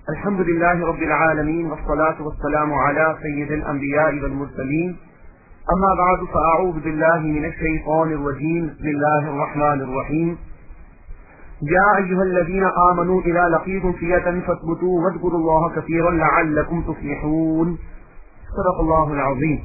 الحمد لله رب العالمين والصلاة والسلام على سيد الأنبياء والمرسلين أما بعد فأعوذ بالله من الشيطان الرجيم بسم الله الرحمن الرحيم يا أيها الذين آمنوا إذا لقيتم فئة فاثبتوا واذكروا الله كثيرا لعلكم تفلحون صدق الله العظيم.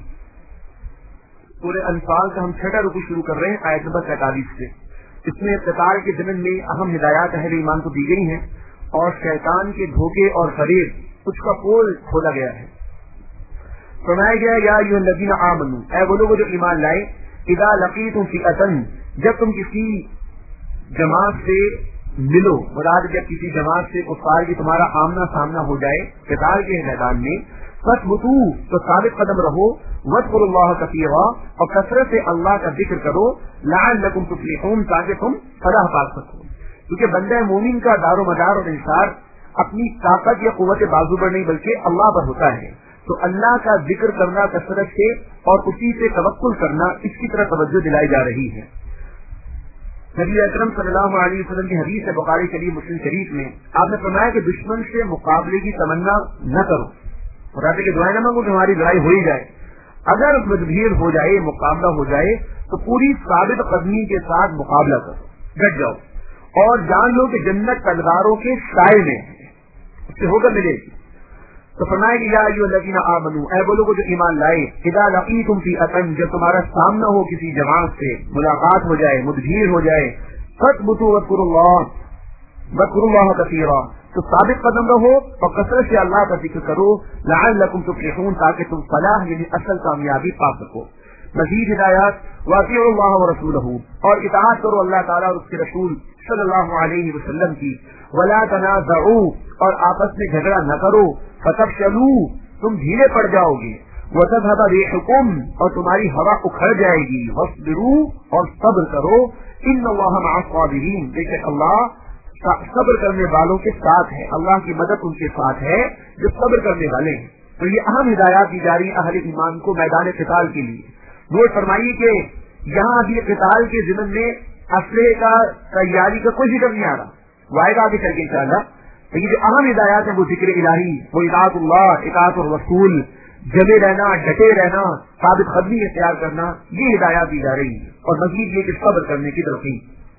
سورہ انفال کا ہم چھٹا رکوع شروع کر رہے ہیں آیت نمبر 43 سے. اس میں قتال کے ضمن میں اہم ہدایات اہل ایمان کو دی گئی ہیں اور شیطان کے دھوکے اور فریب اس کا پول کھولا گیا ہے. فرمایا گیا یا ایھا الذین آمنوا، اے وہ لوگ جو ایمان لائے، اذا لقیتم فئۃ، جب تم کسی جماعت سے ملو، مراد جب کسی جماعت سے کفار کی تمہارا آمنا سامنا ہو جائے قتال کے میدان میں، فاثبتوا تو ثابت قدم رہو، واذکروا اللہ کثیرا اور کثرت سے اللہ کا ذکر کرو، لعلکم تفلحون تاکہ تم فلاح پا سکو. کیونکہ بندہ مومن کا دار و مدار اور انحصار اپنی طاقت یا قوت بازو پر نہیں بلکہ اللہ پر ہوتا ہے. تو اللہ کا ذکر کرنا کثرت سے اور اسی سے توکل کرنا، اس کی طرف توجہ دلائی جا رہی ہے. نبی اکرم صلی اللہ علیہ وسلم کی حدیث ہے بخاری شریف مسلم شریف میں، آپ نے فرمایا کہ دشمن سے مقابلے کی تمنا نہ کرو، اور آپ کہ دعائیں نہ مانگو کہ ہماری لڑائی ہو ہی جائے. اگر مدبھیر ہو جائے، مقابلہ ہو جائے تو پوری ثابت قدمی کے ساتھ مقابلہ کرو، ڈٹ جاؤ اور جان لو کہ جنت طلباروں کے سائے میں ہے، اس سے ہو کر ملے گی. تو فرمایا کہ یا ایھا الذین آمنوا، اے وہ لوگ جو ایمان لائے، اذا لقیتم فئۃ، جب تمہارا سامنا ہو کسی جماعت سے، ملاقات ہو جائے، مدبھیر ہو جائے، فاثبتوا واذکروا اللہ کثیرا، تو ثابت قدم رہو اور کثرت سے اللہ کا ذکر کرو، لعلکم تفلحون تاکہ تم فلاح یعنی اصل کامیابی پا سکو. مزید ہدایات، واطیعوا اللہ ورسولہ، اور اطاعت کرو اللہ تعالیٰ اور اس کے رسول صلی اللہ علیہ وسلم کی. ولا تنازعوا، اور آپس میں جھگڑا نہ کرو، فتفشلوا، تم ڈھیلے پڑ جاؤ گے، وتذهب ريحكم، اور تمہاری ہوا اکھڑ جائے گی، واصبروا، اور صبر کرو، ان اللہ مع الصابرین، بے شک اللہ صبر کرنے والوں کے ساتھ ہے، اللہ کی مدد ان کے ساتھ ہے جو صبر کرنے والے ہیں. تو یہ اہم ہدایات دی جا رہی ہیں اہل ایمان کو میدان قتال کے لیے. نوٹ فرمائیے کہ یہاں ابھی قتال کے ضمن میں اسلحے کا تیاری کا کوئی ذکر نہیں آ رہا، وائدہ آگے چل کے انشاءاللہ. لیکن جو اہم ہدایات ہیں وہ ذکر الہی، وہ اطاعت اللہ، اطاعت الرسول، جمے رہنا، ڈٹے رہنا، ثابت قدمی اختیار کرنا، یہ ہدایات دی جا رہی ہیں. اور مزید یہ کہ صبر کرنے کی ترغیب.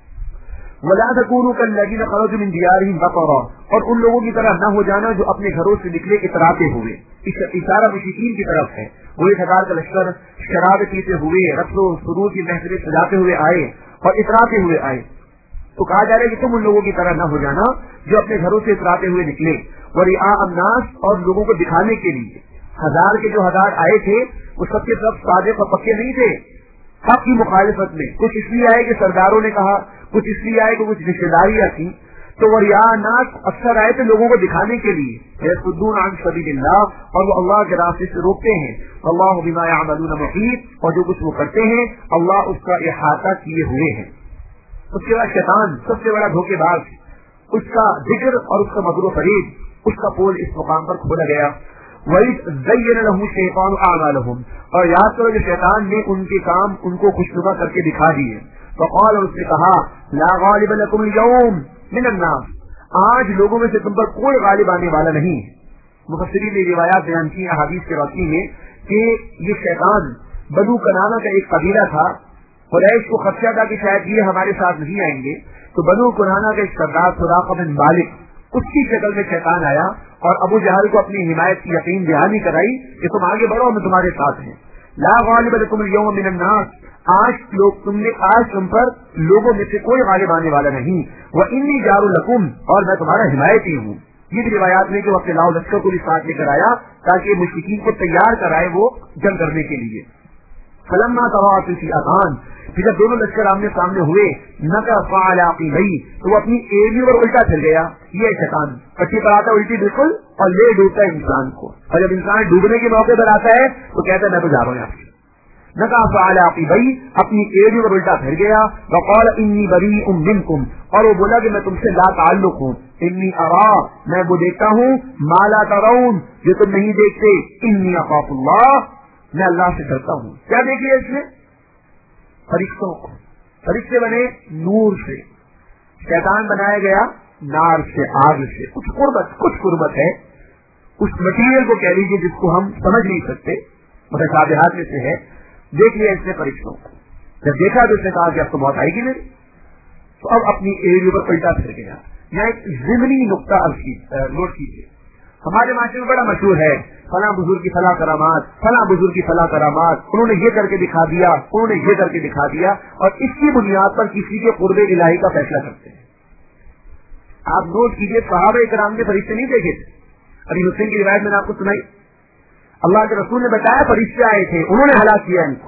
وَلَا تَكُونُوا كَالَّذِينَ خَرَجُوا مِن دِيَارِهِمْ بَطَرًا، اور ان لوگوں کی طرح نہ ہو جانا جو اپنے گھروں سے نکلے اتراتے ہوئے. اشارہ مشرکین کی طرف ہے. وہ 1000 کا لشکر شراب پیتے ہوئے، رقص و سرور کی محفلیں سجاتے ہوئے آئے اور اتراتے ہوئے آئے. تو کہا جا رہا ہے کہ تم ان لوگوں کی طرح نہ ہو جانا جو اپنے گھروں سے اتراتے ہوئے نکلے. وَرِئَاءَ النَّاسِ، اور لوگوں کو دکھانے کے لیے. 1000 کے جو 1000 آئے تھے وہ سب کے سب صادق اور پکے نہیں تھے، حق کی مخالفت میں. کچھ اس لیے آئے کہ سرداروں نے کہا، کچھ اس لیے آئے کہ کچھ رشتے داریاں تھیں. تو وَرِئَاءَ النَّاسِ اکثر آئے تھے لوگوں کو دکھانے کے لیے. يَصُدُّونَ عَن سَبِيلِ اللَّهِ، اور وہ اللہ کے راستے سے روکتے ہیں. وَاللَّهُ بِمَا يَعْمَلُونَ مُحِيطٌ، اور جو کچھ وہ کرتے ہیں اللہ اس کا احاطہ کیے ہوئے ہیں. اس کے بعد شیطان سب سے بڑا دھوکے باز، اس کا ذکر اور اس کا مکر و فریب، اس کا پول اس مقام پر کھولا گیا. وَإِذْ زَيَّنَ لَهُمُ الشَّيْطَانُ أَعْمَالَهُمْ، اور یاد کرو جو شیطان نے ان کے کام ان کو خوشنما کر کے دکھا دیے. فقال، اور اس نے کہا، لا غالب لكم اليوم من الناس، آج لوگوں میں سے تم پر کوئی غالب آنے والا نہیں. مفسرین نے روایات بیان کی احادیث کے روشنی میں کہ یہ شیطان بنو کنانہ کا ایک قبیلہ تھا. قریش کو خدشہ تھا کہ شاید یہ ہمارے ساتھ نہیں آئیں گے، تو بنو کنانہ کا ایک سردار سراقہ بن مالک، اس کی شکل میں شیطان آیا اور ابو جہل کو اپنی حمایت کی یقین دہانی کرائی کہ تم آگے بڑھو، ہم تمہارے ساتھ ہیں. لا غالب لكم اليوم من الناس، آج تم پر لوگوں میں سے کوئی غالب آنے والا نہیں. وإني جار لكم، اور میں تمہارا حمایتی ہوں. یہ بھی روایات میں کہ وقت لاؤ لشکر کو بھی ساتھ لے کر آیا تاکہ مشرکین کو تیار کرائے وہ جنگ کرنے کے لیے. فلما تراءت الفئتان، پھر جب دونوں لشکر آمنے سامنے ہوئے، نكص على عقبيه، تو وہ اپنی ایڑیوں پر الٹا چل گیا. یہ شیطان پٹی پر آتا الٹی بالکل اور لے ڈوبتا ہے انسان کو، اور جب انسان ڈوبنے کے موقع پر آتا ہے تو کہتا ہے میں تو جا رہا ہوں یہاں سے. نكص على عقبيه، اپنی ایڑیوں پر الٹا پھر گیا. وقال اني بريء منكم، اور وہ بولا کہ میں تم سے لا تعلق ہوں. اني ارى، میں وہ دیکھتا ہوں، ما لا ترون، جو تم نہیں دیکھتے. اني اخاف اللہ، میں اللہ سے ڈرتا ہوں. کیا دیکھیے اس میں؟ فرشتوں کو. فرشتے بنے نور سے، شیطان بنایا گیا नार से, आग से कुछ कुर्बत है, उस मटीरियल को कह लीजिए जिसको हम समझ नहीं सकते, मुतशाबिहात में से है। देख लिया इसने फरिश्तों को, जब देखा तो इसने कहा कि अब तो मौत आएगी मेरी, तो अब अपनी एरियो पर पलटा फिर गया। यहाँ एक जिमनी नुक्ता नोट कीजिए, हमारे माशरे में बड़ा मशहूर है, फला बुजुर्ग की फला करामात, फला बुजुर्ग की फला करामात, उन्होंने ये करके दिखा दिया, उन्होंने ये करके दिखा दिया, और इसकी बुनियाद पर किसी के कुर्बे इलाही का फैसला करते हैं। आप नोट कीजिए, सहाबा इकराम ने फरिश्ते नहीं देखे थे। अभी हुसैन की रिवायत मैंने आपको सुनाई, अल्लाह के रसूल ने बताया फरिश्ते आए थे, उन्होंने हलाक किया इनको,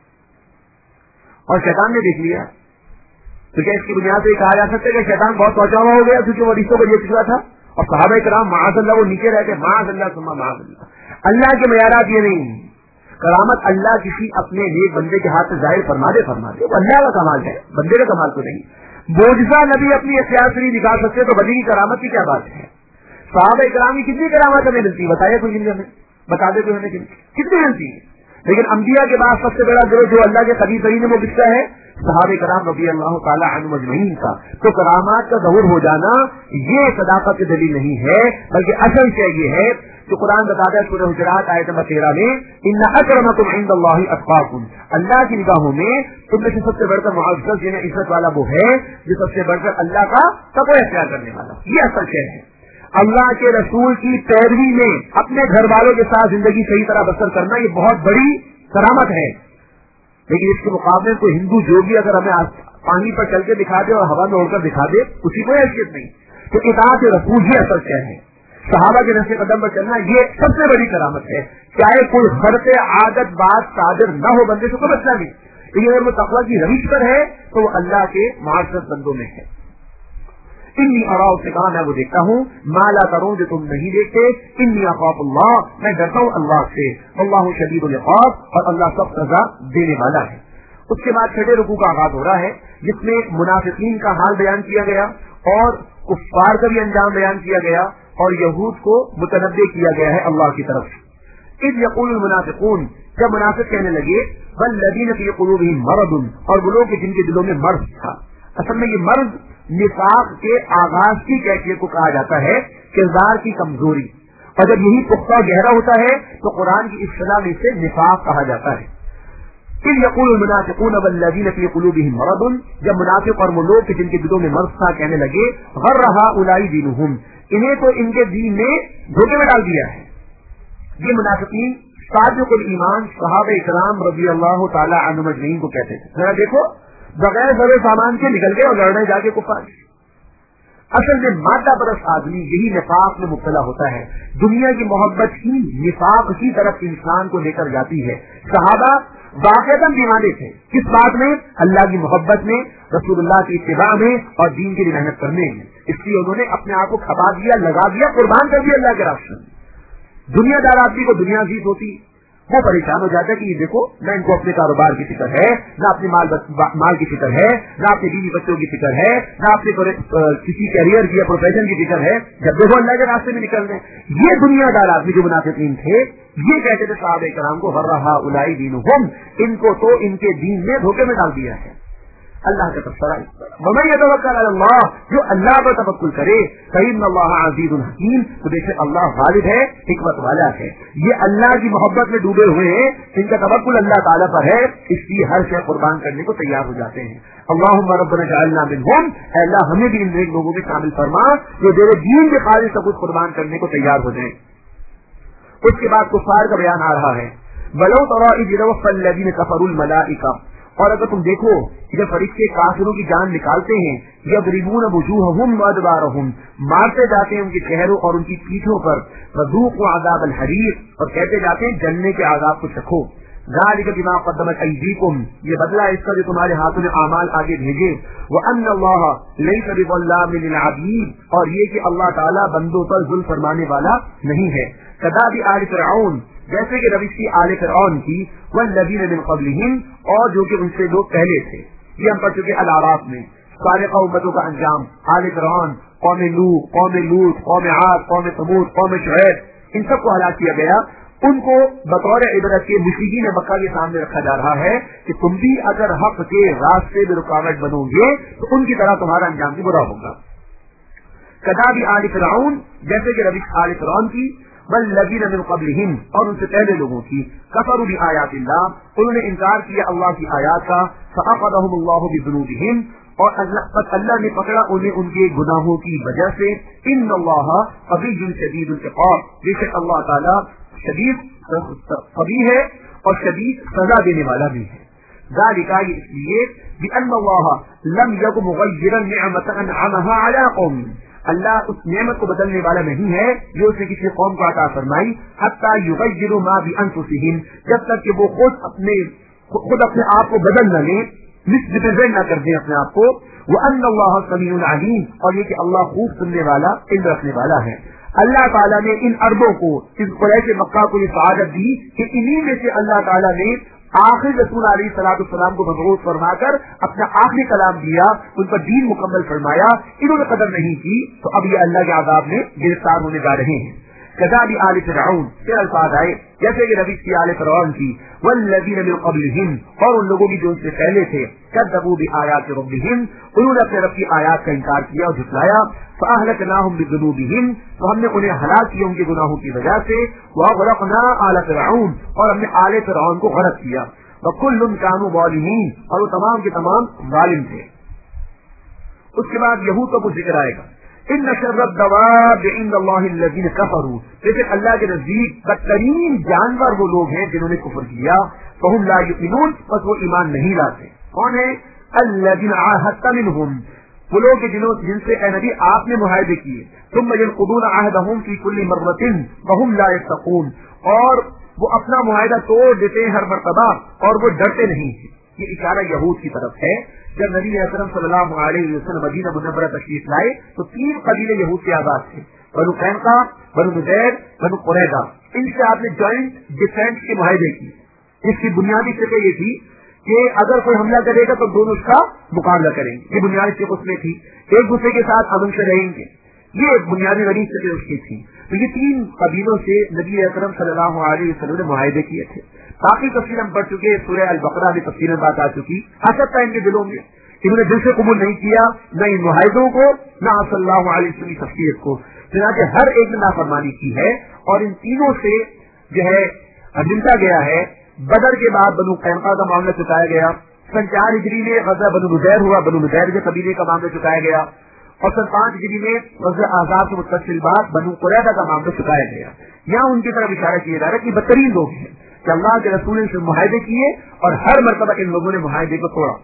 और शैतान ने देख लिया। तो क्या इसकी बुनियाद से कहा जा सकता है कि शैतान बहुत पहुंचा हुआ हो गया क्योंकि वो फरिश्तों को ये पिछला था, और सहाबा इकराम माअज़ल्लाह वो नीचे रहते, माअज़ल्लाह सुम्मा माअज़ल्लाह। अल्लाह के मयारात ये नहीं, करामत अल्लाह किसी अपने नेक बंदे के हाथ से जाहिर फरमा दे, वो अल्लाह का कमाल है, बंदे का कमाल तो नहीं। मोजज़ा नबी अपनी इख्तियार से नहीं दिखा सकते तो बंदे की करामत की क्या बात है। सहाबा इकराम की कितनी करामत हमें मिलती है, बताइए कोई जिंदगी में, बता दे तो हमें कितनी मिलती है। लेकिन अंबिया के बाद सबसे बड़ा गिरोह जो अल्लाह के करीब तरीन है वो किसका है, सहाबा इकराम रज़ी अल्लाह ताला अन्हुम अजमईन का। तो करामात का ज़हूर हो जाना ये सदाकत की दलील नहीं है, बल्कि असल शय ये है जो कुरान बताता है सूरह हुजरात आयत नंबर 13 में, इन्ना अकरमकुम इंदल्लाहि अत्काकुम, अल्लाह की निगाहों में तुम में से सबसे बढ़कर मुअज़्ज़ज़ यानी इज्जत वाला वो है जो सबसे बढ़कर अल्लाह का तक़वा इख्तियार करने वाला। ये असल शय है। अल्लाह के रसूल की पैरवी में अपने घर वालों के साथ जिंदगी सही तरह बसर करना ये बहुत बड़ी करामत है। लेकिन इसके मुकाबले कोई हिंदू जोगी अगर हमें पानी पर चल के दिखा दे और हवा में उड़कर दिखा दे, उसी को हैसियत नहीं। तो इताअत रसूल ही असल क्या है, सहाबा के नक्शे कदम पर चलना ये सबसे बड़ी करामत है। चाहे कोई खर्च आदत बात सादिर न हो बंदे से कोई मसला नहीं, लेकिन अगर वो तक़वा की रविश पर है तो वो अल्लाह के मुआज़्ज़ज़ बंदों में है। इन्नी अराउ से कहा मैं वो देखता हूँ, माला करो जो तुम नहीं देखते, इन्नी अख़ाफ़ुल्लाह, मैं डरता हूँ अल्लाह से, अल्लाह शदीदुल इक़ाब, और अल्लाह सख्त सज़ा देने वाला है। उसके बाद छठे रुकू का आगाज हो रहा है जिसमें मुनाफिकीन का हाल बयान किया गया और कुफ्फार का भी अंजाम बयान किया गया और यहूद को मुतनब्बे किया गया है अल्लाह की तरफ से। इज़ यक़ूलुल मुनाफ़िक़ून, जब मुनाफिक कहने लगे, वल्लज़ीना फ़ी क़ुलूबिहिम मरदुन, और वो लोग जिनके दिलों में मर्ज था। असल में ये मर्ज निफाक के आगाज की कैफियत को कहा जाता है, किरदार की कमजोरी, और जब यही पुख्ता गहरा होता है तो कुरान की इस्तिलाह में इसे निफाक कहा जाता है। फिर यक़ूलुल मुनाफ़िक़ून वल्लज़ीना फ़ी क़ुलूबिहिम मरदुन, जब मुनाफिक और वो लोग जिनके दिलों में मर्ज था कहने लगे, गर्र हाउलाई दीनुहुम, इन्हें तो इनके दीन ने धोखे में डाल दिया है। ये मुनाफिकीन सादिक़ुल ईमान सहाबा इकराम रज़ी अल्लाह ताला अन्हुम अजमईन को कहते थे। जरा देखो, बगैर बड़े सामान के निकल गए और लड़ने जाके कुफार। असल में मादा परस्त आदमी यही निफाक में मुब्तला होता है। दुनिया की मोहब्बत ही निफाक की तरफ इंसान को लेकर जाती है। सहाबा वाक़अतन दीवाने थे, किस बात में, अल्लाह की मोहब्बत में, रसूलुल्लाह की इत्तिबा में और दीन की मेहनत करने में। इसलिए उन्होंने अपने आप को खपा दिया, लगा दिया, कुर्बान कर दिया अल्लाह के रास्ते में। दुनियादार आदमी को दुनिया जीत होती, वो परेशान हो जाता है कि ये देखो ना इनको अपने कारोबार की फिक्र है, ना अपने माल की फिक्र है, ना अपने बीवी बच्चों की फिक्र है, ना अपने किसी कैरियर की या प्रोफेशन की फिक्र है, जब देखो अल्लाह के रास्ते में निकल रहे। ये दुनियादार आदमी जो मुनाफिकीन थे ये कहते थे सहाबा इकराम को, गर्र हाउलाई दीनुहुम, इनको तो इनके दीन ने धोखे में डाल दिया है। अल्लाह का तबसरा इस पर, वमन यतवक्कल अल्लाह, जो अल्लाह पर तवक्कुल करे, फइन्नल्लाह अज़ीज़ुन हकीम, तो बेशक अल्लाह गालिब है, हिकमत वाला है। ये अल्लाह की मोहब्बत में डूबे हुए हैं, इनका तवक्कुल अल्लाह ताला पर है, इसलिए हर शय कुर्बान करने को तैयार हो जाते हैं। अल्लाहुम्मा रब्बना जअलना मिनहुम, अल्लाह हमें भी इन लोगों में शामिल फरमा जो तेरे दीन के खातिर सब कुछ कुर्बान करने को तैयार हो जाए। उसके बाद कुफ्फार का बयान आ रहा है, वलौ तरा इज़ यतवफ़्फ़ल लज़ीना कफ़रुल मलाइका, और अगर तुम देखो जब फरिश्ते काफिरों की जान निकालते हैं, यज़रिबून वुजूहहुम व अदबारहुम, मारते जाते हैं उनके चेहरों और उनकी पीठों पर, फ़ज़ूक़ू अज़ाबल हरीक़, और कहते जाते हैं जलने के आज़ाब को चखो। ज़ालिका बिमा क़द्दमत अयदीकुम, ये बदला इसका जो तुम्हारे हाथों में आमाल आगे भेजे। व अन्नल्लाह लैसा बिज़ल्लामिन लिल अबीद, और ये कि अल्लाह ताला बंदों पर जुल्म फरमाने वाला नहीं है। कदाबि आल फ़िरऔन, जैसे कि रविश की आले फ़िरऔन की, वल्लज़ीना मिन क़ब्लिहिम, और जो कि उनसे लोग पहले थे। ये हम पढ़ चुके अल-आराफ में। साबिक़ा उम्मतों का अंजाम, आले फ़िरऔन, कौम लूत, कौम आद, कौम समूद, कौम शुऐब, इन सबको हलाक किया गया। उनको बतौर इबरत के मुश्रिकीन मक्का के सामने रखा जा रहा है कि तुम भी अगर हक के रास्ते में रुकावट बनोगे तो उनकी तरह तुम्हारा अंजाम भी बुरा होगा। کذاب آل فرعون، جیسے کہ روش آل فرعون کی، والذین من قبلہم، اور ان سے پہلے لوگوں کی، کفروا بآیات اللہ، انہوں نے انکار کیا اللہ کی آیات کا، فأخذہم اللہ بذنوبہم، اور اللہ نے پکڑا انہیں ان کے گناہوں کی وجہ سے، ان اللہ قوی شدید العقاب، بے شک اللہ تعالی شدید قوی ہے اور شدید سزا دینے والا بھی ہے۔ ذالک، یہ اس لیے بأن اللہ لم یک مغیرا نعمۃ انعمها علی قوم، اللہ اس نعمت کو بدلنے والا نہیں ہے جو اس نے کسی قوم کو عطا فرمائی، حتی یغیروا ما بانفسہم، جب تک کہ وہ خود اپنے آپ کو بدل نہ لیں، ریپرزینٹ نہ کر دیں اپنے آپ کو، وان اللہ سمیع علیم، اور یہ کہ اللہ خوب سننے والا، علم رکھنے والا ہے۔ اللہ تعالیٰ نے ان عربوں کو، اس قریش مکہ کو یہ سعادت دی کہ انہی میں سے اللہ تعالیٰ نے آخری رسول علیہ الصلوۃ والسلام کو مبعوث فرما کر اپنا آخری کلام دیا، ان پر دین مکمل فرمایا، انہوں نے قدر نہیں کی تو اب یہ اللہ کے عذاب میں گرفتار ہونے جا رہے ہیں۔ کذاب آل فرعون، پھر الفاظ آئے جیسے کہ روش کی آل فرعون کی، والذین من قبلہم، اور ان لوگوں کی جو ان سے پہلے تھے، کذبوا بآیات ربہم، انہوں نے اپنے رب کی آیات کا انکار کیا اور جھٹلایا، فأہلکناہم بذنوبہم، تو ہم نے انہیں ہلاک کیا ان کے گناہوں کی وجہ سے، وأغرقنا آل فرعون، اور ہم نے آل فرعون کو غرق کیا، وکل کانوا ظالمین، اور وہ تمام کے تمام ظالم تھے۔ اس کے بعد یہود کا کچھ ذکر آئے گا، ان شر الدواب عند اللہ الذین کفروا، لیکن اللہ کے نزدیک بدترین جانور وہ لوگ ہیں جنہوں نے کفر کیا، فہم لا یؤمنون، بس وہ ایمان نہیں لاتے۔ کون ہے؟ الذین عاہدت منہم، وہ لوگ جن سے اے نبی آپ نے معاہدے کیے، ثم ينقضون عہدہم فی کل مرۃ وہم لا یتقون، اور وہ اپنا معاہدہ توڑ دیتے ہیں ہر مرتبہ اور وہ ڈرتے نہیں ہیں۔ یہ اشارہ یہود کی طرف ہے۔ جب نبی اکرم صلی اللہ علیہ وسلم مدینہ منورہ تشریف لائے تو 3 قبیلے یہود کے آزاد تھے، بنو قینقاع، بنو نذیر، بنو قریظہ، ان سے آپ نے جوائنٹ ڈیفینس کے معاہدے کی۔ اس کی بنیادی فکر یہ تھی کہ اگر کوئی حملہ کرے گا تو دونوں اس کا مقابلہ کریں گے، یہ بنیادی فکر اس میں تھی، ایک دوسرے کے ساتھ امن سے رہیں گے، یہ بنیادی غریب فکر اس کی تھی۔ تو یہ 3 قبیلوں سے نبی اکرم صلی اللہ علیہ وسلم نے معاہدے کیے تھے۔ باقی تفصیل ہم پڑھ چکے، سورہ البقرہ میں تفصیل بات آ چکی۔ حسد تھا ان کے دلوں میں، انہوں نے دل سے قبول نہیں کیا نہ ان معاہدوں کو، نہ صلی اللہ علیہ وسلم کی تفسیر کو، چنانچہ ہر ایک نے نافرمانی کی ہے، اور ان تینوں سے جو ہے نمٹا گیا ہے۔ بدر کے بعد بنو قینقاع کا معاملہ چکایا گیا، سن 4 ہجری میں غزوہ بنو نذیر ہوا، بنو نذیر کے قبیلے کا معاملہ چکایا گیا، اور سن 5 ہجری میں غزوہ احزاب سے متصل بعد بنو قریظہ کا معاملہ چکایا گیا۔ یہاں ان کی طرف اشارہ کیا جا رہا ہے کہ بدترین لوگ ہیں کہ اللہ کے رسول نے معاہدے کیے اور ہر مرتبہ ان لوگوں نے معاہدے کو توڑا۔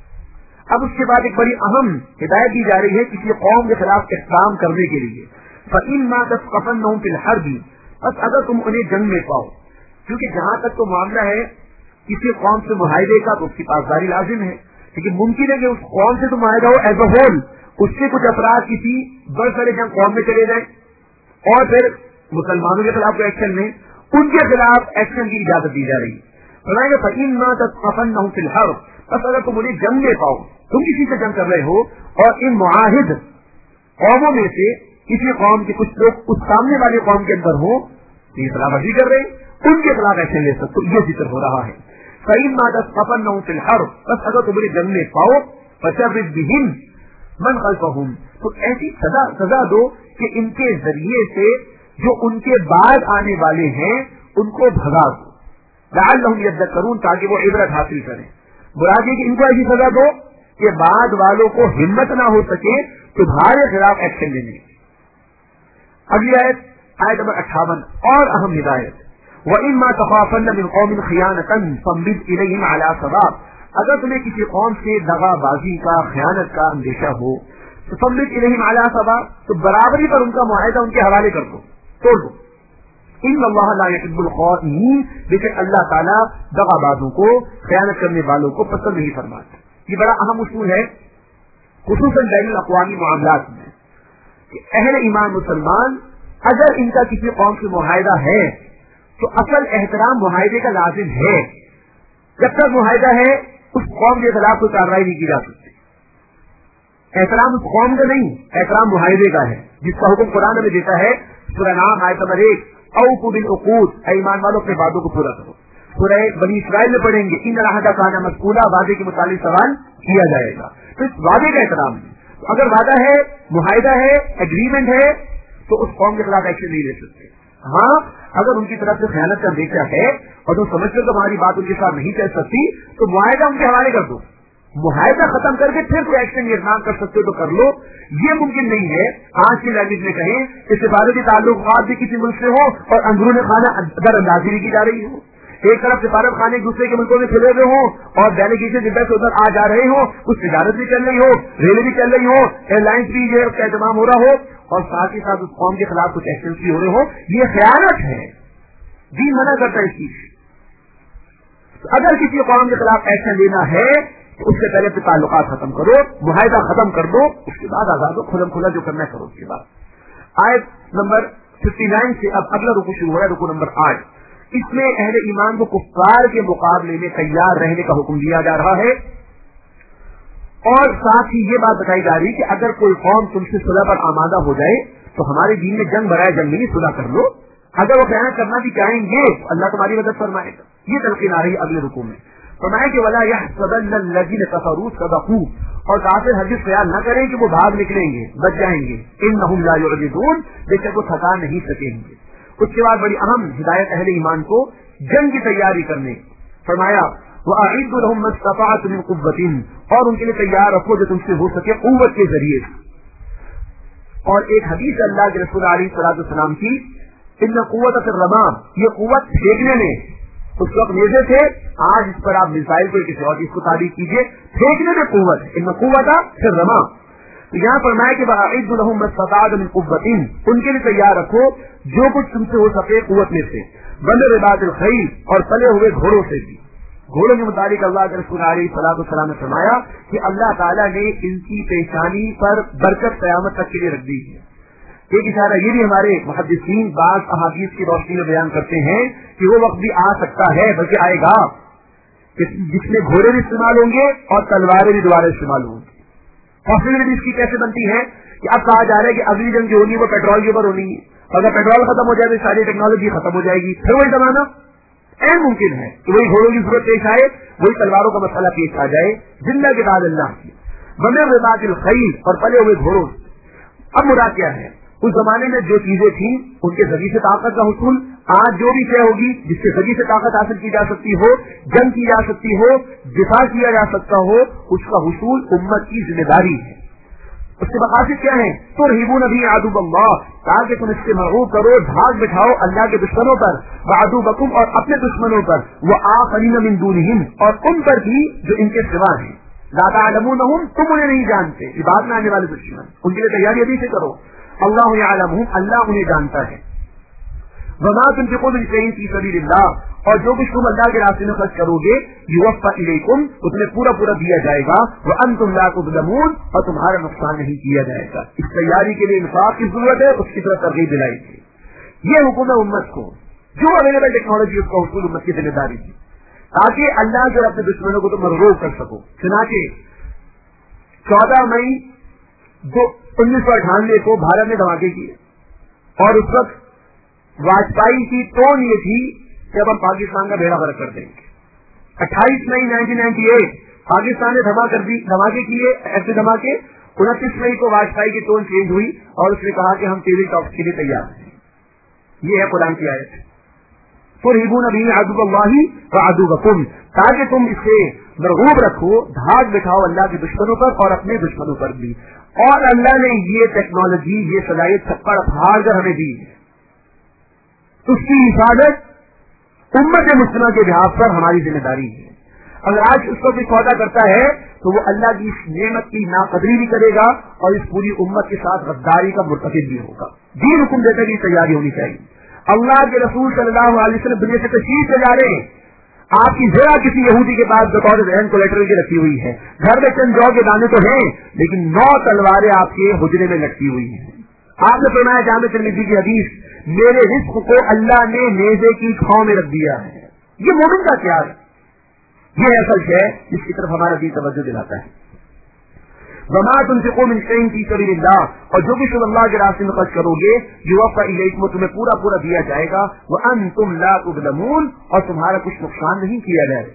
اب اس کے بعد ایک بڑی اہم ہدایت دی جا رہی ہے کسی قوم کے خلاف اقدام کرنے کے لیے، فَإِمَّا تَثْقَفَنَّهُمْ فِي الْحَرْبِ، بس اگر تم انہیں جنگ میں پاؤ، کیونکہ جہاں تک تو معاملہ ہے کسی قوم سے معاہدے کا تو اس کی پاسداری لازم ہے، لیکن ممکن ہے کہ اس قوم سے تو معاہدہ ہو ایز اے ہول، اس سے کچھ افراد کسی بڑے سارے جنگ قوم میں چلے جائیں اور پھر مسلمانوں کے خلاف کوئی ایکشن لیں، ان کے خلاف ایکشن کی اجازت دی جا رہی ہے۔ فَإِمَّا تَثْقَفَنَّهُمْ فِي الْحَرْبِ، بس اگر تم انہیں جنگ میں پاؤ، تم کسی سے جنگ کر رہے ہو اور ان معاہد قوموں میں سے کسی قوم کے کچھ لوگ اس سامنے والے قوم کے اندر ہوں یہ خلاف ورزی کر رہے ہیں، ان کے خلاف ایکشن لے سکتے، یہ ذکر ہو رہا ہے۔ فَإِمَّا تَثْقَفَنَّهُمْ فِي الْحَرْبِ، بس اگر تم انہیں جنگ میں پاؤ، فَشَرِّدْ بِهِمْ مَنْ خَلْفَهُمْ، تو ایسی سزا دو کہ ان کے ذریعے سے جو ان کے بعد آنے والے ہیں ان کو بھگا دو، لعلہم یذکرون، تاکہ وہ عبرت حاصل کریں۔ مراد یہ کہ ان کو ایسی سزا دو کہ بعد والوں کو ہمت نہ ہو سکے تمہارے خلاف ایکشن لینے کی۔ اگلی آیت نمبر 58، اور اہم ہدایت، وَإِمَّا تَخَافَنَّ مِنْ قَوْمٍ خِيَانَةً فَانبِذْ إِلَيْهِمْ عَلَىٰ صَوَابٍ، اگر تمہیں کسی قوم سے دغا بازی کا، خیانت کا اندیشہ ہو تو فَانبِذْ إِلَيْهِمْ عَلَىٰ صَوَابٍ، تو برابری پر ان کا معاہدہ ان کے حوالے کر دو، توڑ دو۔ ان اللہ لا يحب الخائنین، لیکن اللہ تعالیٰ دغا بازوں کو، خیانت کرنے والوں کو پسند نہیں فرماتا۔ یہ بڑا اہم اصول ہے خصوصاً بین الاقوامی معاملات میں، کہ اہل ایمان مسلمان اگر ان کا کسی قوم سے معاہدہ ہے تو اصل احترام معاہدے کا لازم ہے۔ جب تک معاہدہ ہے اس قوم کے خلاف کوئی کارروائی نہیں کی جا سکتی۔ احترام اس قوم کا نہیں، احترام معاہدے کا ہے، جس کا حکم قرآن میں دیتا ہے۔ سورہ نام آیت نمبر 1، اوفوا بالعقود، اے ایمان والوں اپنے وعدوں کو پورا کرو۔ سورہ بنی اسرائیل میں پڑھیں گے ان العہد کان مسئولا، وعدے کے متعلق سوال کیا جائے گا، تو اس وعدے کا احترام ہے۔ اگر وعدہ ہے، معاہدہ ہے، ایگریمنٹ ہے تو اس قوم کے خلاف ایکشن نہیں لے سکتے. ہاں اگر ان کی طرف سے خیانت کا اندیشہ ہے اور تم سمجھ کر تمہاری بات ان کے ساتھ نہیں چل سکتی تو معاہدہ ان کے حوالے کر دو. معاہدہ ختم کر کے پھر کوئی ایکشن اقدام کر سکتے ہو تو کر لو. یہ ممکن نہیں ہے آج کی لینگویج میں کہیں کہ سفارتی تعلقات بھی کسی ملک سے ہو اور اندرون خانہ در اندازی بھی کی جا رہی ہو. ایک طرف سفارت خانے دوسرے کے ملکوں میں کھلے ہوئے ہوں اور ڈیلیگیشن ادھر سے ادھر آ جا رہے ہوں، کچھ تجارت بھی چل رہی ہو، ریلوے بھی چل رہی ہو، ایئر لائنس بھی جو ہے اس کا اہتمام ہو رہا ہو اور ساتھ ہی ساتھ اس قوم کے خلاف کچھ ایکشن بھی ہو رہے ہو. یہ خیانت ہے. دین منع کرتا ہے اس چیز. اگر کسی قوم کے خلاف ایکشن لینا ہے تو اس سے پہلے اپنے تعلقات ختم کرو، معاہدہ ختم کر دو، اس کے بعد آزاد ہو، کھلم کھلا جو کرنا کرو. اس کے بعد آیت نمبر 59 سے اب اگلا رکو شروع ہو رہا ہے، رکو نمبر 8. اس میں اہل ایمان کو کفار کے مقابلے میں تیار رہنے کا حکم دیا جا رہا ہے اور ساتھ ہی یہ بات بتائی جا رہی ہے کہ اگر کوئی قوم تم سے صلح پر آمادہ ہو جائے تو ہمارے دین میں جنگ برائے جنگ نہیں، صلح کر لو. اگر وہ خیانت کرنا بھی چاہیں گے اللہ تمہاری مدد فرمائے گا. یہ تلقین آ رہی ہے اگلے رکوع میں. فرمایا کہ ولا يحسبن الذين كفروا صدقوا، اور کافر ہرگز خیال نہ کریں کہ وہ بھاگ نکلیں گے، بچ جائیں گے. انهم لا يعجزون، بے شک وہ تھکا نہیں سکیں گے. اس کے بعد بڑی اہم ہدایت اہل ایمان کو جنگ کی تیاری کرنے. فرمایا وَأَعِدُّوا لَهُم مَّا اسْتَطَعْتُم مِّن قُوَّةٍ، اور ان کے لیے تیار رکھو جو تم سے ہو سکے قوت کے ذریعے سے. اور ایک حدیث اللہ کے رسول علیہ الصلوۃ والسلام کی، ان قوت الرما، یہ قوت پھینکنے میں. اس وقت نیزے تھے، آج اس پر آپ میزائل کو کسی اور چیز کو تعبیر کیجیے، پھینکنے میں قوت ہے. ان قوت الرما. یہاں فرمایا کہ وَأَعِدُّوا لَهُم مَّا اسْتَطَعْتُم مِّن قُوَّةٍ، ان کے لیے تیار رکھو جو کچھ تم سے ہو سکے قوت میں سے، وَمِن الخیل، اور پلے ہوئے گھوڑوں سے بھی. گھوڑوں کے متعلق اللہ کے رسول علیہ الصلوۃ والسلام نے فرمایا کہ اللہ تعالیٰ نے ان کی پیشانی پر برکت قیامت تک کے لیے رکھ دی ہے. ایک اشارہ یہ بھی ہمارے محدثین بعض احادیث کی روشنی میں بیان کرتے ہیں کہ وہ وقت بھی آ سکتا ہے، بلکہ آئے گا، کہ جس میں گھوڑے بھی استعمال ہوں گے اور تلواریں بھی دوبارہ استعمال ہوں گی. پاسبلٹی اس کی کیسے بنتی ہے کہ اب کہا جا رہا ہے کہ اگلی جنگ جو ہونی وہ پیٹرول کے اوپر ہونی ہے. اگر پیٹرول ختم ہو جائے تو ساری ٹیکنالوجی ختم ہو جائے گی، پھر وہی زمانہ ممکن ہے کہ وہی گھوڑوں کی ضرورت پیش آئے، وہی تلواروں کا مسئلہ پیش آ جائے. زندہ کے بعد اللہ کی وَمِن الخیل، اور پلے ہوئے گھوڑوں. اب مراد کیا ہے؟ اس زمانے میں جو چیزیں تھیں ان کے ذریعے سے طاقت کا حصول، آج جو بھی طے ہوگی جس کے ذریعے سے طاقت حاصل کی جا سکتی ہو، جنگ کی جا سکتی ہو، دفاع کیا جا سکتا ہو، اس کا حصول امت کی ذمہ داری ہے. اس کے مقاصد کیا ہیں؟ ترہبون به عدو اللہ، تاکہ تم اس سے مرعوب کرو، دھاگ بٹھاؤ اللہ کے دشمنوں پر، وعدوکم، اور اپنے دشمنوں پر، وآخرین من دونہم، اور ان پر بھی جو ان کے سوا ہیں. لا تعلمونہم، تم انہیں نہیں جانتے، یہ بعد میں آنے والے دشمن، ان کے لیے تیاری ابھی سے کرو. اللہ یعلمہم، اللہ انہیں جانتا ہے. وما تنفقوا من شیء فی سبیل اللہ، اور جو کچھ تم اللہ کے راستے میں خرچ کرو گے یوفى الیکم، اس میں پورا پورا دیا جائے گا. وانتم لا تظلمون، اور تمہارا نقصان نہیں کیا جائے گا. اس تیاری کے لیے انفاق کی ضرورت ہے، اس کی طرف ترغیب دلائی گئی. یہ حکم ہے امت کو، جو اویلیبل ٹیکنالوجی اس کا حصول امت کی ذمہ داری تھی، تاکہ اللہ جو اپنے دشمنوں کو تم مرغوب کر سکو. چنانچہ 14 مئی 1998 کو بھارت نے دھماکے کیے، اور اس وقت واجپئی کی ٹون یہ تھی کہ اب ہم پاکستان کا بیڑا غرق کر دیں گے. 28 مئی 1998 پاکستان نے دھماکے کیے، ایسے دھماکے. 29 مئی کو واجپئی کی ٹون چینج ہوئی اور اس نے کہا کہ ہم ٹیبل ٹاکس کے لیے تیار ہیں. یہ ہے قرآن کی آیت. ترہبون به عدو اللہ وعدوکم، تاکہ تم اسے مرغوب رکھو، دھاگ بٹھاؤ اللہ کے دشمنوں پر اور اپنے دشمنوں پر بھی. اور اللہ نے یہ ٹیکنالوجی، یہ صلاحیت چھپڑ پھاڑ کر ہمیں دی ہے. اس کی حفاظت امت مسلمہ کے بحاظ پر ہماری ذمہ داری ہے. اگر آج اس کو بھی سودا کرتا ہے تو وہ اللہ کی اس نعمت کی ناقدری بھی کرے گا اور اس پوری امت کے ساتھ غداری کا مرتکب بھی ہوگا. دین حکم دیتے کی تیاری ہونی چاہیے. اللہ کے رسول صلی اللہ علیہ وسلم دنیا سے تشریف لے جا رہے ہیں، آپ کی ذرا کسی یہودی کے پاس بطور ذہن کولیٹرل کی رکھی ہوئی ہے، گھر میں چند جو کے دانے تو ہیں لیکن 9 تلواریں آپ کے حجرے میں لٹکی ہوئی ہیں. آپ نے فرمایا جامع ترمذی کی حدیث، میرے رزق کو اللہ نے نیزے کی کھاؤں میں رکھ دیا ہے. یہ مومن کا کیا ہے؟ یہ اصل ہے جس کی طرف ہمارا دین توجہ دلاتا ہے. وما تنفقوا من شيء في سبيل الله، اور جو بھی اللہ کے راستے میں خرچ کرو گے یوفى الیکم، تمہیں پورا پورا دیا جائے گا. وانتم لا تظلمون، اور تمہارا کچھ نقصان نہیں کیا جائے گا.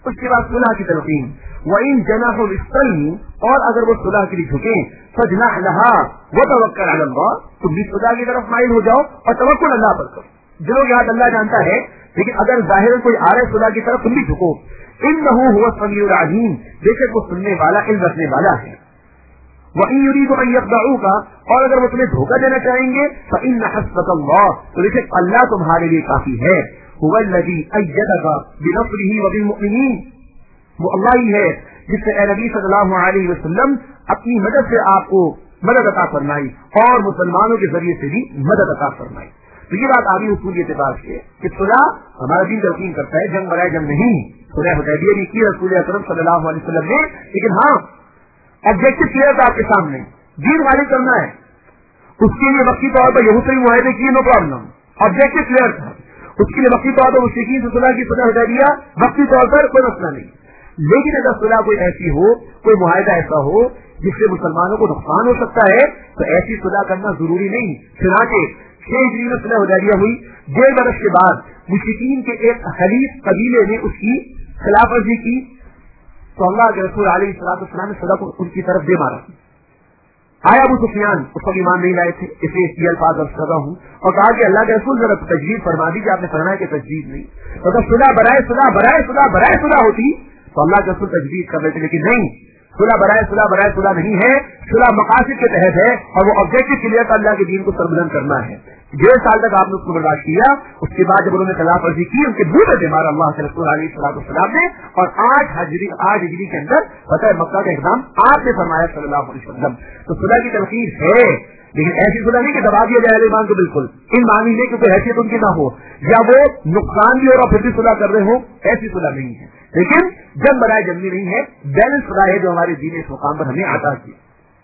اس کے بعد صلح کی تلقین، وَإِن جَنَحُوا لِلسَّلْمِ، اور اگر وہ صلح کے لیے جھکیں، فَاجْنَحْ لَهَا وَتَوَكَّلْ عَلَى اللَّهِ، تم بھی صلح کی طرف مائل ہو جاؤ اور توکل اللہ پر کرو. دلوں کے ہاتھ اللہ جانتا ہے، لیکن اگر ظاہر کوئی آ رہا ہے صلح کی طرف، تم بھی جھکو. إِنَّهُ هُوَ السَّمِيعُ الْعَلِيمُ، بے شک وہ سننے والا، علم رکھنے والا ہے. وَإِن يُرِيدُوا أَن يَخْدَعُوكَ، اور اگر وہ تمہیں دھوکہ دینا چاہیں گے، فَإِنَّ حَسْبَكَ اللَّهُ، تو بے شک اللہ تمہارے لیے کافی ہے. هُوَ الَّذِي أَيَّدَكَ بِنَصْرِهِ وَبِالْمُؤْمِنِينَ، وہ اللہ ہی ہے جس سے اے نبی صلی اللہ علیہ وسلم اپنی مدد سے آپ کو مدد عطا فرمائی اور مسلمانوں کے ذریعے سے بھی مدد عطا فرمائی. تو یہ بات آگے اصول کے اعتبار سے کہ صلح ہمارا دین تلقین کرتا ہے، جنگ برائے جنگ نہیں. صلح حدیبیہ بھی کی رسول اکرم صلی اللہ علیہ وسلم نے، لیکن ہاں آبجیکٹو کلیئر تھا آپ کے سامنے، دین غالب کرنا ہے. اس کے لیے وقتی طور پر یہود سے معاہدے کیے، نو پرابلم، آبجیکٹو کلیئر تھا. اس کے لیے وقتی طور پر مشرکین سے صلح کی، صلح حدیبیہ وقتی طور پر کوئی مسئلہ نہیں. لیکن اگر صلح کوئی ایسی ہو، کوئی معاہدہ ایسا ہو جس سے مسلمانوں کو نقصان ہو سکتا ہے، تو ایسی صلح کرنا ضروری نہیں. چنانچہ 6 ہجری میں صلح حدیبیہ ہوئی، 1.5 برس کے بعد مشرکین کے ایک حلیف قبیلے نے اس کی خلاف ورزی کی، تو اللہ کے رسول علیہ السلام نے صلح کو ان کی طرف دے مارا. آیا ابو سفیان، اس کو ایمان نہیں لائے تھے، اس لیے یہ الفاظ عرض کر رہا ہوں، اور کہا کہ اللہ کے رسول ذرا تجویز فرما دیجیے. آپ نے فرمایا کہ تجویز نہیں. اگر صلح برائے صلح ہوتی تو اللہ کے رسول تجویز کر رہے تھے، لیکن نہیں، صلح برائے صلح نہیں ہے. صلح مقاصد کے تحت ہے، اور وہ آبجیکٹو کلیئر تھا، اللہ کے دین کو سربلند کرنا ہے. 1.5 سال تک آپ نے اس کو برداشت کیا. اس کے بعد جب انہوں نے خلاف ورزی کی، ان کے منہ میں دے مارا اللہ کے رسول علیہ السلام نے. اور 8 ہجری کے اندر فتح مکہ کا اقدام آپ نے فرمایا صلی اللہ علیہ وسلم. تو صلح کی تلقین ہے، لیکن ایسی صلح نہیں کہ دبا دیا جائے ایمان کو بالکل، ان معنی میں کیونکہ حیثیت ان کی نہ ہو، یا وہ نقصان بھی ہو رہا پھر بھی صلح کر رہے ہو، ایسی صلح نہیں ہے. لیکن جنگ برائے جنگی نہیں ہے، بیلنس صلح ہے جو ہمارے دین اس مقام پر ہمیں عطا کی.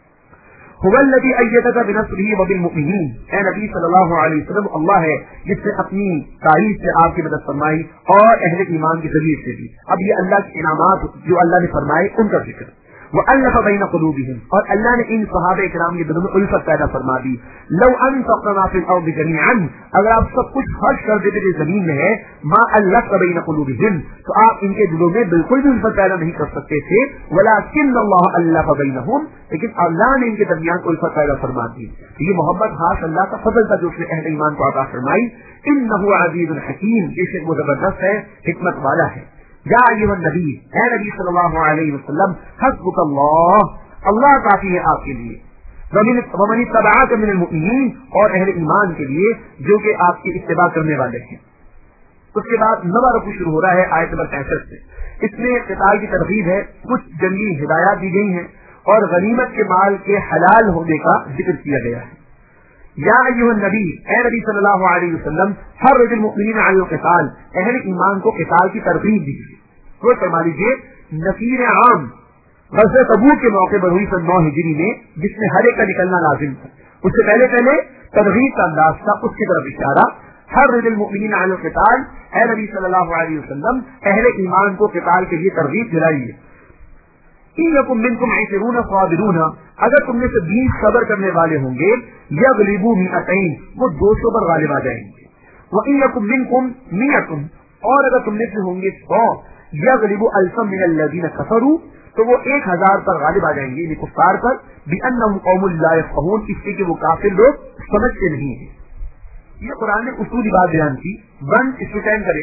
هو الذي أيدك بنصره وبالمؤمنين، اے نبی صلی اللہ علیہ وسلم اللہ ہے جس نے اپنی تائید سے آپ کی مدد فرمائی اور اہل ایمان کے ذریعے سے بھی. اب یہ اللہ کے انعامات جو اللہ نے فرمائے ان کا ذکر. وَأَلَّفَ بَيْنَ قُلُوبِهِمْ، اور اللہ نے ان صحابہ کرام کے دلوں میں الفت پیدا فرما دی. لَوْ أَنفَقْتَ مَا فِي الْأَرْضِ جَمِيعًا، اگر آپ سب کچھ خرچ کر دیتے جو زمین میں ہے، مَا أَلَّفْتَ بَيْنَ قُلُوبِهِمْ، تو آپ ان کے دلوں میں بالکل بھی الفت پیدا نہیں کر سکتے تھے. وَلَكِنَّ اللَّهَ أَلَّفَ بَيْنَهُمْ، لیکن اللہ نے ان کے درمیان کو الفت پیدا فرما دی. یہ محبت خاص اللہ کا فضل تھا جو اس نے اہل ایمان کو عطا فرمائی. إِنَّهُ عَزِيزٌ حَكِيمٌ، بے شک وہ زبردست ہے، حکمت والا ہے. یا ایھا النبی، اے نبی صلی اللہ علیہ وسلم، حسبک اللہ، اللہ کافی ہے آپ کے لیے. ومن اتبعک من المؤمنین، اور اہل ایمان کے لیے جو کہ آپ کی اتباع کرنے والے ہیں. اس کے بعد نواں رکوع شروع ہو رہا ہے آیت نمبر 65 سے. اس میں قتال کی ترغیب ہے، کچھ جنگی ہدایات دی گئی ہیں اور غنیمت کے مال کے حلال ہونے کا ذکر کیا گیا ہے. یا ایھا النبی، اے نبی صلی اللہ علیہ وسلم، حرض المؤمنین علی القتال، اہل ایمان کو قتال کی ترغیب دیجیے. تو فرما لیجیے نفیر عام غزوہ تبوک کے موقع پر ہوئی سن 9 ہجری میں، جس میں ہر ایک کا نکلنا لازم تھا. اس سے پہلے ترغیب کا انداز تھا، اس کی طرف اشارہ. حرض المؤمنین علی القتال، اے نبی صلی اللہ علیہ وسلم، اہل ایمان کو قتال کے لیے ترغیب دلائیے. ان یکم منکم 20 صابرون، اگر تم میں سے 20 صبر کرنے والے ہوں گے، یغلبوا 200، وہ 200 پر غالب آ جائیں گے. وان یکم منکم 100، اور اگر تم میں سے ہوں گے 100، یغلبوا 1000 من الذین کفروا، تو وہ 1000 پر غالب آ جائیں گے، یعنی کفار پر. بانہم قوم لا یفقہون، اس لیے کہ وہ کافر لوگ سمجھتے نہیں ہیں. یہ قرآن نے اصولی بات بیان کی. 1 اس کو ٹائم کرے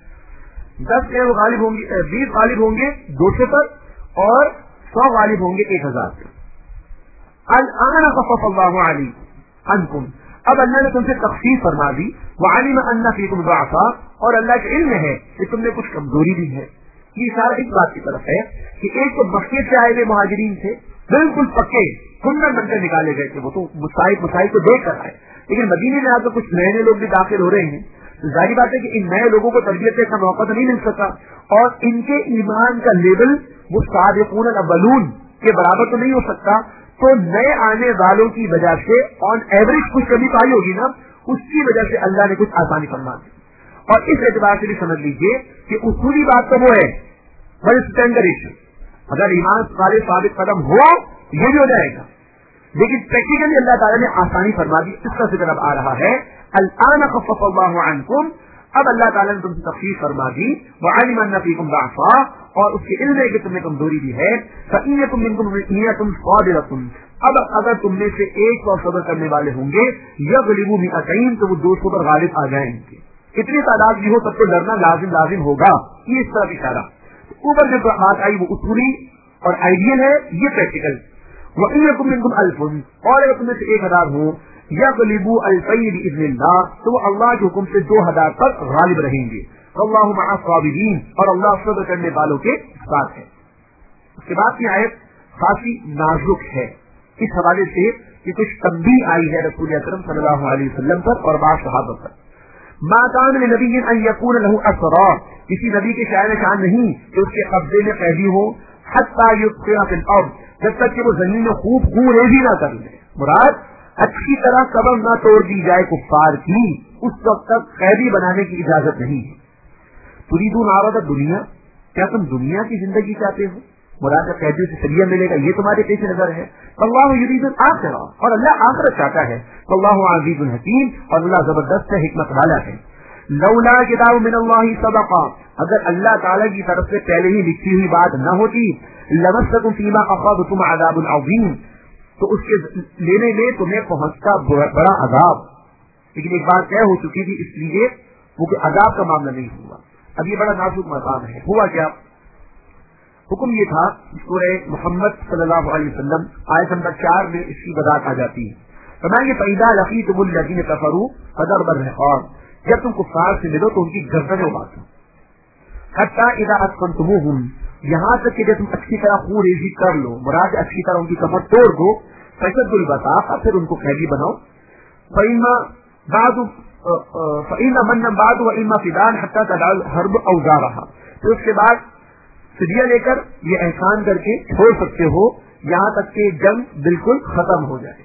10 جو غالب ہوں گے، 20 غالب ہوں گے 200 پر، اور 100 غالب ہوں گے 1000 پر. الآن خفف اللہ عنکم، اب اللہ نے تم سے تخفیف فرما دی. وعلم ان فیکم ضعفا، اور اللہ کا علم ہے کہ تم نے کچھ کمزوری بھی ہے. یہ اشارہ اس بات کی طرف ہے کہ ایک تو مکے سے آئے ہوئے مہاجرین تھے، بالکل پکے کنڈر بن کر نکالے گئے تھے، وہ تو مسائل کو دیکھ کر آئے. لیکن مدینے میں آ کر کچھ نئے لوگ بھی داخل ہو رہے ہیں. ظاہری بات ہے کہ ان نئے لوگوں کو تربیت کا موقع تو نہیں مل سکا، اور ان کے ایمان کا لیول وہ سابقون الاولون کے برابر تو نہیں ہو سکتا. تو نئے آنے والوں کی وجہ سے آن ایوریج کچھ کمی پائی ہوگی نا، اس کی وجہ سے اللہ نے کچھ آسانی فرما دی. اور اس اعتبار سے بھی سمجھ لیجیے کہ اصولی بات تو وہ ہے بڑی اسٹینڈرڈ ایشو. اگر ایمان والے ثابت قدم ہو یہ بھی ہو جائے گا، لیکن پریکٹیکلی اللہ تعالیٰ نے آسانی فرما دی. اس کا ذکر اب آ رہا ہے. الآن خفف اللہ عنکم، اب اللہ تعالیٰ نے تم سے تخفیف فرما دی، وعلم ان فیکم ضعفا، اور اس کے علم ہے کہ تم میں کمزوری بھی ہے، فإنکم منکم مئۃ صابرۃ، اب اگر تم میں سے 100 صبر کرنے والے ہوں گے، یغلبوا مئتین، تو وہ 200 پر غالب آ جائیں گے. اتنی تعداد بھی ہو تب تو ڈرنا لازم ہوگا. یہ اس طرح اشارہ اوپر جو بات آئی وہ اصولی اور آئیڈیل ہے، یہ پریکٹیکل. وَإِنَّكُمْ مِنْكُمْ أَلْفٌ، اور اگر تم میں سے 1000 ہو، یغلبوا الفین بإذن اللہ، تو وہ اللہ کے حکم سے 2000 پر غالب رہیں گے. واللہ مع الصابرین، اور اللہ صبر کرنے والوں کے ساتھ ہے. اس کے بعد کی آیت خاصی نازک ہے اس حوالے سے کہ کچھ تنبیہ آئی ہے رسول اکرم صلی اللہ علیہ وسلم پر اور بعض صحابہ پر. ما کان لنبی ان یکون له اسرا، کسی نبی کے شان نہیں کہ اس کے قبضے میں قیدی ہو، حتی یثخن فی الارض، جب تک کہ وہ زمین میں خوب ریزی نہ کر لے. مراد اچھی طرح قدم نہ توڑ دی جائے کفار کی، اس وقت تک قیدی بنانے کی اجازت نہیں ہے. تريدون عرض الدنیا، کیا تم دنیا کی زندگی چاہتے ہو؟ مراد قیدیوں سے سریہ ملے گا، یہ تمہارے پیش نظر ہے. اللہ یرید الآخرہ، اور اللہ آخرت چاہتا ہے. اللہ عزیز الحکیم، اور اللہ زبردست ہے، حکمت والا ہے. لولا کتاب من اللہ سبقا، اگر اللہ تعالیٰ کی طرف سے پہلے ہی لکھی ہوئی بات نہ ہوتی، لمسکم فیما اخذتم عذاب عظیم، تو اس کے لینے میں تمہیں پہنچتا بڑا عذاب. لیکن ایک بات طے ہو چکی تھی، اس لیے وہ عذاب کا معاملہ نہیں ہوا. اب یہ بڑا نازک مقام ہے. ہوا کیا؟ حکم یہ تھا، سورہ محمد صلی اللہ علیہ وسلم آیت نمبر 4 میں اس کی وضاحت آ جاتی ہے. فرمائیں فَإِذَا لَقِيتُمُ الَّذِينَ كَفَرُوا فَضَرْبَ الرِّقَابِ، جب تم کفار سے ملو تو ان کی گردنیں اڑاؤ. حَتَّىٰ إِذَا أَثْخَنْتُمُوهُمْ، یہاں تک کہ جب تم اچھی طرح خون ریزی کر لو، مراد اچھی طرح ان کی کمر توڑ دو، فَشَدُّوا الْوَثَاقَ، پھر ان کو قیدی بناؤ. فَإِنَّ مَنًّا بَعْدُ وَإِمَّا فِدَاءً حَتَّىٰ تَضَعَ الْحَرْبُ أَوْزَارَهَا، پھر اس کے بعد فدیہ لے کر یہ احسان کر کے چھوڑ سکتے ہو یہاں تک کہ جنگ بالکل ختم ہو جائے.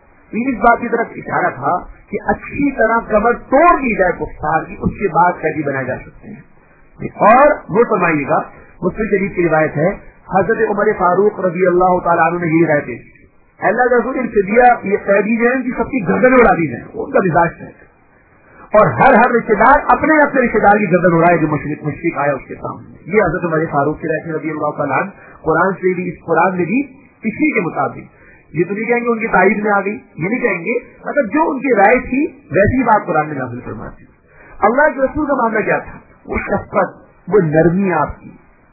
اس بات کی طرف اشارہ تھا کہ اچھی طرح کمر توڑ دی جائے کفار کی، اس کے بعد قیدی بنائے جا سکتے ہیں. اور وہ فرمائیے گا، مسلم شریف کی روایت ہے، حضرت عمر فاروق رضی اللہ تعالیٰ عنہ نے یہی رائے پیش کی، اللہ کے رسول فدیہ یہ قیدی جو ہیں کہ سب کی گردن اڑا دی جائیں، ان کا مزاج ہے. اور ہر رشتے دار اپنے رشتے دار کی گردن اڑائے جو مشرک آیا اس کے سامنے. یہ حضرت عمر فاروق کی رائے رضی اللہ تعالیٰ عنہ. قرآن میں بھی اسی کے مطابق، یہ تو نہیں کہیں گے ان کی تائید میں آ گئی، یہ نہیں کہیں گے، مطلب جو ان کی رائے تھی ویسی بات قرآن میں نازل فرماتی. اللہ کے رسول کا معاملہ کیا تھا؟ وہ شفقت، وہ نرمی آپ کی،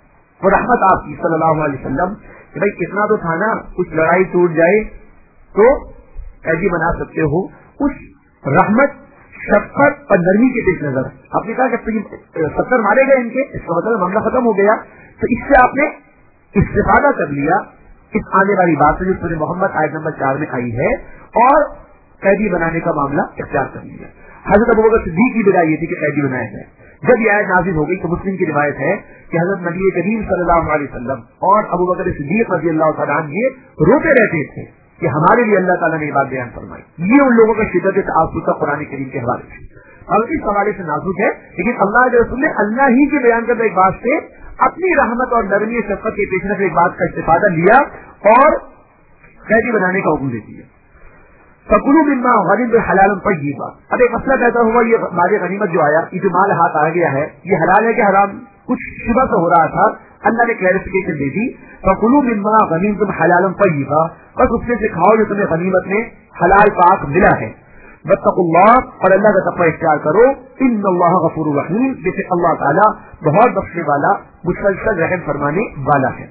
وہ رحمت آپ کی صلی اللہ علیہ وسلم، کہ بھائی کتنا تو تھا نا، کچھ لڑائی ٹوٹ جائے تو قیدی بنا سکتے ہو. اس رحمت، شفقت اور نرمی کے پیش نظر آپ نے کہا کہ 70 مارے گئے ان کے، اس کا مطلب معاملہ ختم ہو گیا، تو اس سے آپ نے استفادہ کر لیا اس آنے والی بات سے جو سورہ محمد آیت نمبر 4 میں آئی ہے، اور قیدی بنانے کا معاملہ اختیار کر لیا. حضرت ابوبکر صدیق کی بدائی یہ تھی کہ قیدی بنایا جائے. جب یہ آیت نازل ہو گئی تو مسلم کی روایت ہے کہ حضرت نبی کریم صلی اللہ علیہ وسلم اور ابوبکر صدیق رضی اللہ تعالیٰ عنہ یہ روتے رہتے تھے کہ ہمارے لیے اللہ تعالیٰ نے یہ بات بیان فرمائی. یہ ان لوگوں کا شدت تعصب کا قرآن کریم کے حوالے سے، اور اس حوالے سے نازک ہے، لیکن اللہ کے رسول نے اللہ ہی کے بیان کردہ ایک بات سے اپنی رحمت اور نرمی شفقت کے پیش نظر ایک بات کا استفادہ لیا اور قیدی بنانے کا حکم دے دیا. فَكُلُوا مِمَّا غَنِمْتُمْ حَلَالًا طَيِّبًا. اب ایک مسئلہ پیدا ہوا، یہ مال غنیمت جو آیا، یہ جو مال ہاتھ آ گیا ہے، یہ حلال ہے کہ حرام؟ کچھ شبہ سے ہو رہا تھا، اللہ نے کلیریفیکیشن دے دی. فَكُلُوا مِمَّا غَنِمْتُمْ حَلَالًا طَيِّبًا، بس اس میں سے کھاؤ جو تمہیں غنیمت میں حلال پاک ملا ہے. وَاتَّقُوا اللَّهَ، اور اللہ کا تقوی اختیار کرو. إِنَّ اللَّهَ غَفُورٌ رَحِيمٌ، بے شک اللہ تعالیٰ بہت بخشنے والا، مسلسل رحم فرمانے والا ہے.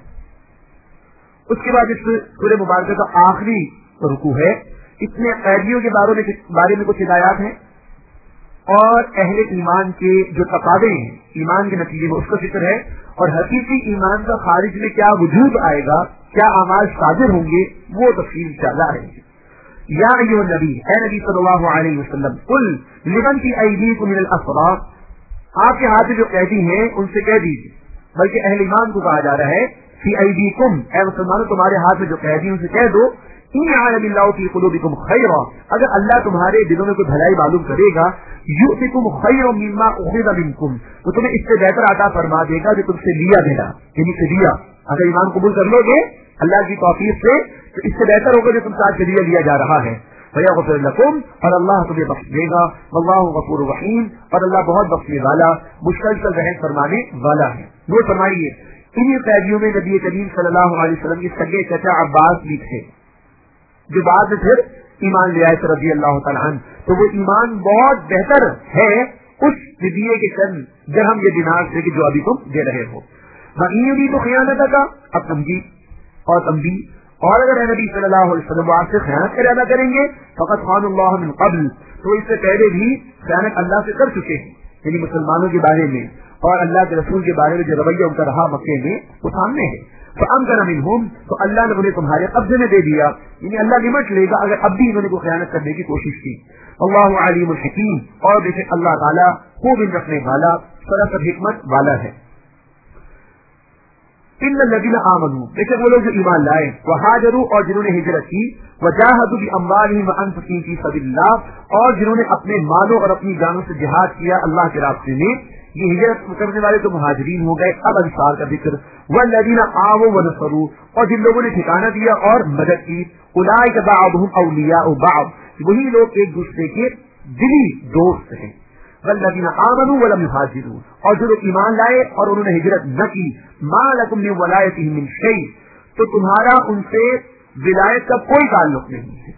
اس کے بعد اس سورہ مبارکہ کا آخری رکوع ہے. اس میں قیدیوں کے بارے میں کچھ ہدایات ہیں اور اہل ایمان کے جو تقاضے ہیں ایمان کے نتیجے میں اس کا ذکر ہے، اور حقیقی ایمان کا خارج میں کیا وجود آئے گا، کیا اعمال صادر ہوں گے، وہ تفصیل انشاءاللہ آئے گی. یا ایھا النبی، اے نبی صلی اللہ علیہ وسلم، قل لمن فی ایدیکم من الاسرى، آپ کے ہاتھ میں جو قیدی ہیں ان سے کہہ دیجیے، بلکہ اہل ایمان کو کہا جا رہا ہے فی ایدیکم، اے مسلمانوں تمہارے ہاتھ میں جو قیدی ہیں ان سے کہہ دو، ان علم اللہ فی قلوبکم خیرا، اگر اللہ تمہارے دلوں میں کوئی بھلائی معلوم کرے گا، یؤتکم خیرا مما اخذ منکم، تو تمہیں اس سے بہتر عطا فرما دے گا جو تم سے لیا گیا، یعنی فدیہ. اگر ایمان قبول کر لو گے اللہ کی توفیق سے تو اس سے بہتر ہوگا جو تم سے آج فدیہ لیا جا رہا ہے. فیغفر لکم، اور اللہ تمہیں بخش دے گا، واللہ غفور رحیم، اور اللہ بہت بخشنے والا مسلسل رحم فرمانے والا ہے۔ نوٹ فرمائیے انہی قیدیوں میں نبی کریم صلی اللہ علیہ وسلم کے سگے چچا عباس بھی تھے، جو بعد میں پھر ایمان لے آئے تھے رضی اللہ تعالیٰ عنہ۔ تو وہ ایمان بہت بہتر ہے اس فدیے کے چند درہم یا دینار سے کہ جو ابھی تم دے رہے ہو۔ بھی تو خیانت کا اب تمبیہ اور تنبیہ، اور اگر نبی صلی اللہ علیہ وسلم آپ سے خیانت کا ارادہ کریں گے فقط خان اللہ من قبل، تو اس سے پہلے بھی خیانت اللہ سے کر چکے ہیں، یعنی مسلمانوں کے بارے میں اور اللہ کے رسول کے بارے میں جو رویہ ان کا رہا مکے میں وہ سامنے ہے۔ فَأَمْكَنَ مِنْهُمْ، تو اللہ نے انہیں تمہارے قبضے میں دے دیا، یعنی اللہ نمٹ لے گا اگر اب بھی انہوں نے کوئی خیانت کرنے کی کوشش کی۔ اللہ علیم الحکیم، اور بے شک اللہ تعالیٰ خوب علم رکھنے والا، سراسر حکمت والا ہے۔ ان الذین آمنوا، بے شک وہ لوگ جو ایمان لائے، وہاجروا، اور جنہوں نے ہجرت کی، وجاہدوا باموالہم وانفسہم فی سبیل اللہ، اور جنہوں نے اپنے مالوں اور اپنی جانوں سے جہاد کیا اللہ کے راستے میں۔ یہ ہجرت کرنے والے تو مہاجرین ہو گئے، اب انصار کا ذکر۔ والذین آووا ونصروا، اور جن لوگوں نے ٹھکانہ دیا اور مدد کی، اولئک بعضهم اولیاء بعض، وہی لوگ ایک دوسرے کے دلی دوست ہیں۔ والذین آمنوا ولم یہاجروا، اور جو لوگ ایمان لائے اور انہوں نے ہجرت نہ کی، ما لکم من ولایتہم من شیء، تو تمہارا ان سے ولایت کا کوئی تعلق نہیں ہے۔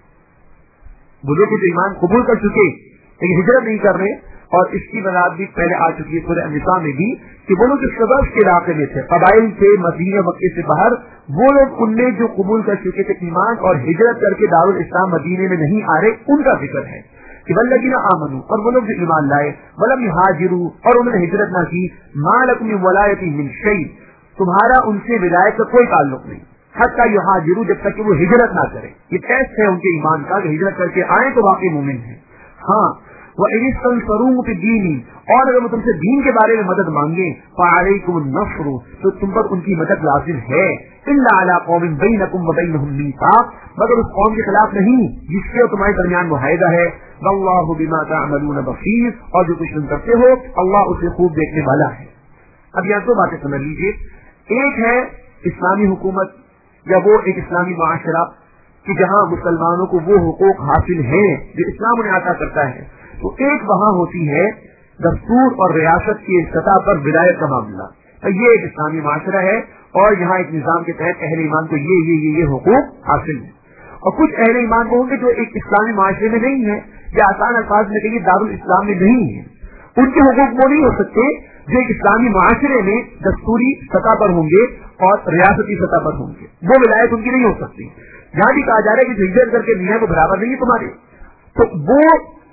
وہ لوگ جو ایمان قبول کر چکے لیکن ہجرت نہیں کر رہے، اور اس کی وضاحت بھی پہلے آ چکی ہے سورہ النساء میں بھی کہ وہ لوگ جو شباب کے علاقے میں تھے، قبائل سے، مدینہ مکے سے باہر، وہ لوگ ان میں جو قبول کر چکے تھے ایمان اور ہجرت کر کے دارالاسلام مدینے میں نہیں آ رہے، ان کا ذکر ہے کہ والذین آمنوا، اور وہ لوگ جو ایمان لائے، ولم یہاجروا، اور انہوں نے ہجرت نہ کی، ما لکم من ولایتہم من شیء، تمہارا ان سے ولایت کا کوئی تعلق نہیں، حتی یہاجروا، جب تک کہ وہ ہجرت نہ کرے۔ یہ ٹیسٹ ہے ان کے ایمان کا کہ ہجرت کر کے آئیں تو واقعی مومن ہیں۔ ہاں وَإِنِ اسْتَنصَرُوكُمْ فِي الدِّينِ، اور اگر وہ تم سے دین کے بارے میں مدد مانگے، فَعَلَيْكُمُ النَّصْرُ، تو تم پر ان کی مدد لازم ہے، إِلَّا عَلَىٰ قَوْمٍ بَيْنَكُمْ وَبَيْنَهُمْ مِيثَاقٌ، مگر اس قوم کے خلاف نہیں جس سے تمہارے درمیان معاہدہ ہے۔ وَاللَّهُ بِمَا تَعْمَلُونَ بَصِيرٌ، اور جو کچھ تم کرتے ہو اللہ اسے خوب دیکھنے والا ہے۔ اب یہاں دو باتیں سمجھ لیجیے، ایک ہے اسلامی حکومت یا وہ ایک اسلامی معاشرہ کہ جہاں مسلمانوں کو وہ حقوق حاصل ہیں جو اسلام انہیں عطا کرتا ہے، تو ایک وہاں ہوتی ہے دستور اور ریاست کی سطح پر ولایت کا معاملہ، تو یہ ایک اسلامی معاشرہ ہے اور یہاں ایک نظام کے تحت اہل ایمان کو یہ حقوق حاصل ہیں، اور کچھ اہل ایمان کو ہوں گے جو ایک اسلامی معاشرے میں نہیں ہے، یا آسان الفاظ میں کہیے دارالاسلام میں نہیں ہے، ان کے حقوق وہ نہیں ہو سکتے جو ایک اسلامی معاشرے میں دستوری سطح پر ہوں گے اور ریاستی سطح پر ہوں گے، وہ ولایت ان کی نہیں ہو سکتی۔ یہاں بھی کہا جا رہا ہے کہ ہجرت کر کے میاں کو برابر نہیں ہے تمہارے، تو وہ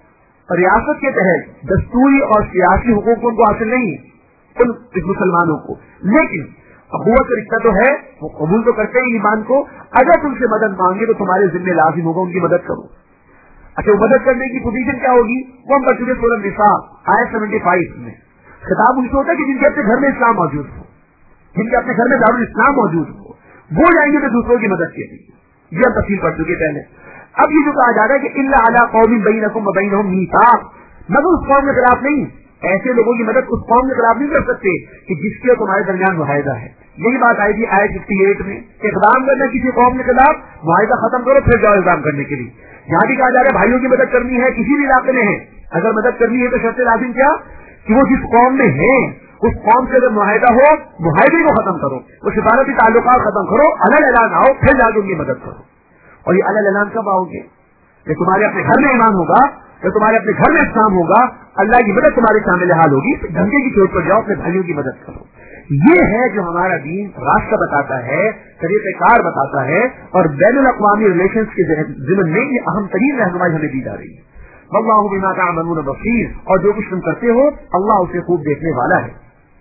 ریاست کے تحت دستوری اور سیاسی حقوق ان کو حاصل نہیں ہے ان مسلمانوں کو، لیکن اخوت کا رشتہ تو ہے، وہ قبول تو کرتے ہیں ایمان کو، اگر تم سے مدد مانگے تو تمہارے ذمہ لازم ہوگا ان کی مدد کرو۔ اچھا، وہ مدد کرنے کی پوزیشن کیا ہوگی؟ وہ ہم بچے سورہ النساء آیت 75 میں خطاب ان سے ہوتا ہے کہ جن کے اپنے گھر میں اسلام موجود ہو، جن کے اپنے گھر میں دارالاسلام موجود ہو، وہ جائیں گے تو دوسروں کی مدد کے لیے، یہ ہم تفصیل پڑھ چکے پہلے۔ اب یہ جو کہا جا رہا ہے کہ الا علی قوم بینکم وبینہم میثاق، مگر اس قوم کے خلاف نہیں، ایسے لوگوں کی مدد اس قوم کے خلاف نہیں کر سکتے کہ جس کے تمہارے درمیان معاہدہ ہے۔ یہی بات آئی تھی آیت 58 میں، اقدام کرنا کسی قوم کے خلاف، معاہدہ ختم کرو پھر جاؤ اقدام کرنے کے لیے۔ یہاں بھی کہا جا رہا ہے بھائیوں کی مدد کرنی ہے، کسی بھی علاقے میں ہے، اگر مدد کرنی ہے تو شرط لازم کیا کہ وہ جس قوم میں ہے اس قوم سے اگر معاہدہ ہو، معاہدے کو ختم کرو، وہ سفارتی تعلقات ختم کرو، علل اعلان آؤ، پھر جا کے ان کی مدد کرو۔ اور یہ علل اعلان کب آؤ گے؟ کہ تمہارے اپنے گھر میں ایمان ہوگا، کہ تمہارے اپنے گھر میں اسلام ہوگا، اللہ کی مدد تمہارے شامل حال ہوگی، دھمکے کی چوٹ پر جاؤ، اپنے بھائیوں کی مدد کرو۔ یہ ہے جو ہمارا دین راستہ بتاتا ہے، طریقہ کار بتاتا ہے، اور بین الاقوامی ریلیشنز کے ضمن میں یہ اہم ترین رہنمائی ہمیں دی جا رہی ہے۔ واللہ بما تعملون بصیر، اور جو کچھ تم کرتے ہو اللہ اسے خوب دیکھنے والا ہے۔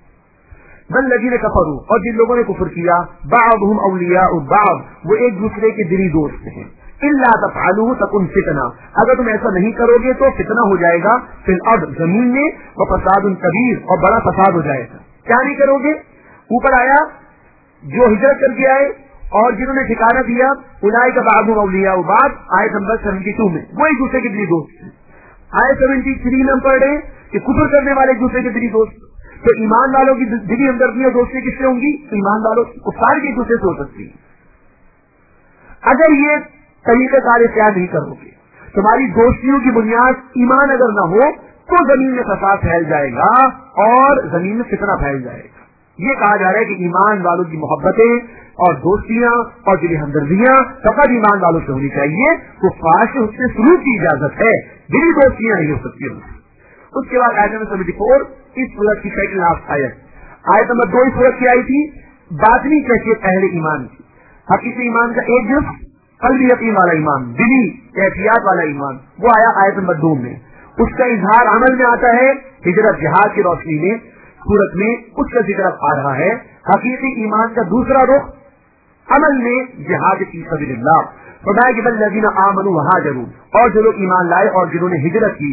والذین کفروا، اور جن لوگوں نے کفر کیا، بعضهم اولیاء بعض، وہ ایک دوسرے کے دلی دوست ہیں۔ الا تفعلوا تکن فتنہ، اگر تم ایسا نہیں کرو گے تو فتنہ ہو جائے گا فی الارض، زمین میں، وفساد کبیر، اور بڑا فساد ہو جائے گا۔ کیا نہیں کرو گے؟ اوپر آیا جو ہجرت کر کے آئے اور جنہوں نے ٹھکانہ دیا، اولئک بعضهم اولیاء بعض، آیت نمبر 72 میں، وہ ایک دوسرے کے دلی دوست ہیں۔ آیت 73 میں ہم پڑھ رہے ہیں کہ کفر کرنے والے ایک دوسرے کے دلی دوست، تو ایمان والوں کی دلی ہمدردی اور دوستی کس سے ہوں گی؟ ایمان والوں کفار کے ایک دوسرے سے ہو سکتی ہے۔ اگر یہ طریقہ کار اختیار نہیں کرو گے تمہاری دوستیوں کی بنیاد ایمان اگر نہ ہو تو زمین میں فساد پھیل جائے گا اور زمین میں فتنہ پھیل جائے گا. یہ کہا جا رہا ہے کہ ایمان والوں کی محبتیں اور دوستیاں اور دلی ہمدردیاں فقط ایمان والوں سے ہونی چاہیے. تو فاش اس سے سلوک کی اجازت ہے, دلی دوستیاں نہیں ہو سکتی. اس کے بعد آیت نمبر 74 اس سورت کی سیکنڈ لاسٹ آیت نمبر 2 اس سورت کی آئی تھی باطنی کیفیت اہل ایمان کی. حقیقی ایمان کا ایک جز قلبی یقین والا ایمان, دلی کیفیات والا ایمان, وہ آیا آیت نمبر 2 میں. اس کا اظہار عمل میں آتا ہے ہجرت جہاد کی روشنی میں. سورت میں اس کا ذکر آ رہا ہے. حقیقی ایمان کا دوسرا رخ عمل میں جہاد فی سبیل اللہ. خدا کے الذین آمنوا وہاجروا, اور جو لوگ ایمان لائے اور جنہوں نے ہجرت کی,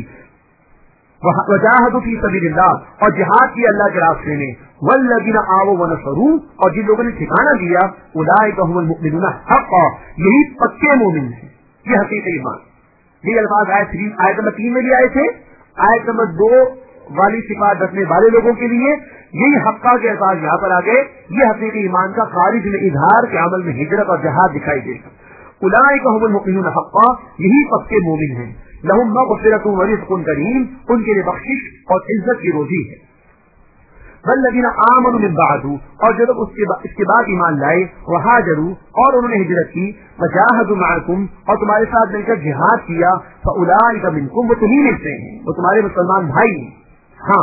وجاہدوا فی سبیل اللہ اور جہاد کی اللہ کے راستے میں, والذین آووا ونصروا اور جن لوگوں نے ٹھکانہ دیا, اولئک هم المؤمنون حقا, یہی پکے مومن ہیں. یہ حقیقی ایمان. یہ الفاظ آیت نمبر 3 میں بھی آئے تھے. آیت نمبر 2 والی صفات رکھنے والے لوگوں کے لیے یہی حقا کے الفاظ یہاں پر آ گئے. یہ حقیقی ایمان کا خارج میں اظہار کے عمل میں ہجرت اور جہاد دکھائی دے گا. اولئک هم المؤمنون حقا, یہی پکے مومن ہیں. لهم مغفرۃ ورزق کریم, ان کے لیے بخشش اور عزت کی روزی ہے. والذین آمنوا من بعد, اور جو لوگ اس کے بعد ایمان لائے, وہاجروا اور انہوں نے ہجرت کی, وجاہدوا معکم اور تمہارے ساتھ مل کر جہاد کیا, فاولئک منکم, وہ تمہیں میں سے ہیں, وہ تمہارے مسلمان بھائی ہیں. ہاں,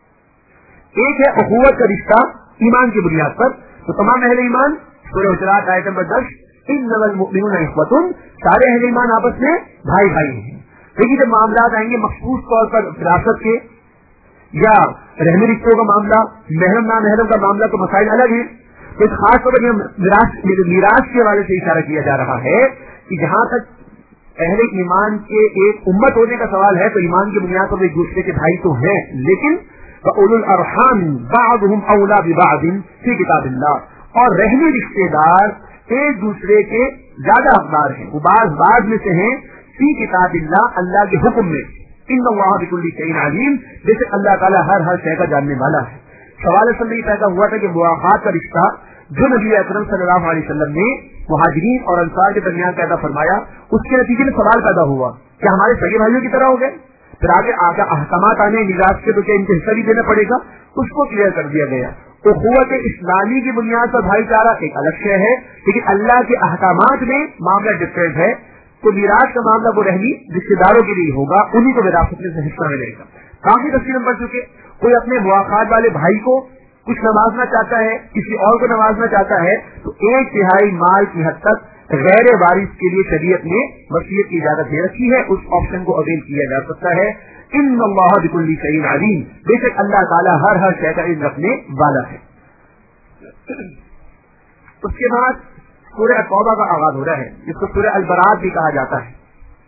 ایک ہے اخوت کا رشتہ ایمان کی بنیاد پر. تو تمام اہل ایمان, سورہ حجرات آیت نمبر 10, انما المؤمنون اخوۃ, سارے اہل ایمان آپس میں بھائی بھائی ہیں. لیکن جب معاملات آئیں گے مخصوص طور پر وراثت کے یا رحمی رشتوں کا معاملہ, محرم نامحرم کا معاملہ, تو مسائل الگ ہیں. تو اس خاص طور پر میراث کے حوالے سے اشارہ کیا جا رہا ہے کہ جہاں تک اہل ایمان کے ایک امت ہونے کا سوال ہے تو ایمان کی بنیاد پر ایک دوسرے کے بھائی تو ہیں, لیکن فَأُولُو الْأَرْحَامِ بَعْضُهُمْ أَوْلَىٰ بِبَعْضٍ فِي كِتَابِ اللَّهِ, اور رحمی رشتے دار ایک دوسرے کے زیادہ حقدار ہیں, وہ بعض میں سے ہیں فی کتاب اللہ, اللہ کے حکم میں. ان اللہ بکل شیء علیم, جیسے اللہ تعالیٰ ہر شے کا جاننے والا ہے. سوال اصل میں یہ پیدا ہوا تھا کہ مواخات کا رشتہ جو نبی اکرم صلی اللہ علیہ وسلم نے مہاجرین اور انصار کے درمیان پیدا فرمایا, اس کے نتیجے میں سوال پیدا ہوا کہ ہمارے سگے بھائیوں کی طرح ہو گئے. پھر آگے احکامات آنے میراث کے, تو کیا ان کو حصہ بھی دینا پڑے گا, اس کو کلیئر کر دیا گیا. تو قوت اسلامی کی بنیاد پر بھائی چارہ ایک الگ شے ہے, لیکن اللہ کے احکامات میں معاملہ ڈفرینٹ ہے. تو میراث کا معاملہ وہ رہنی رشتے داروں کے لیے ہوگا, انہیں کو وراثت میں سے حصہ ملے گا. کافی تفصیل بڑھ چکے. کوئی اپنے مواخات والے بھائی کو کچھ نوازنا چاہتا ہے, کسی اور کو نوازنا چاہتا ہے, تو 1/3 مال کی حد تک غیر وارث کے لیے شریعت نے وصیت کی اجازت دے رکھی ہے. اس آپشن کو اویل کیا جا سکتا ہے. ان اللہ بکل شیء علیم, بے شک اللہ تعالیٰ ہر شے کا علم رکھنے والا ہے. اس کے بعد سورہ توبہ کا آغاز ہو رہا ہے, جس کو سورہ البراءت بھی کہا جاتا ہے.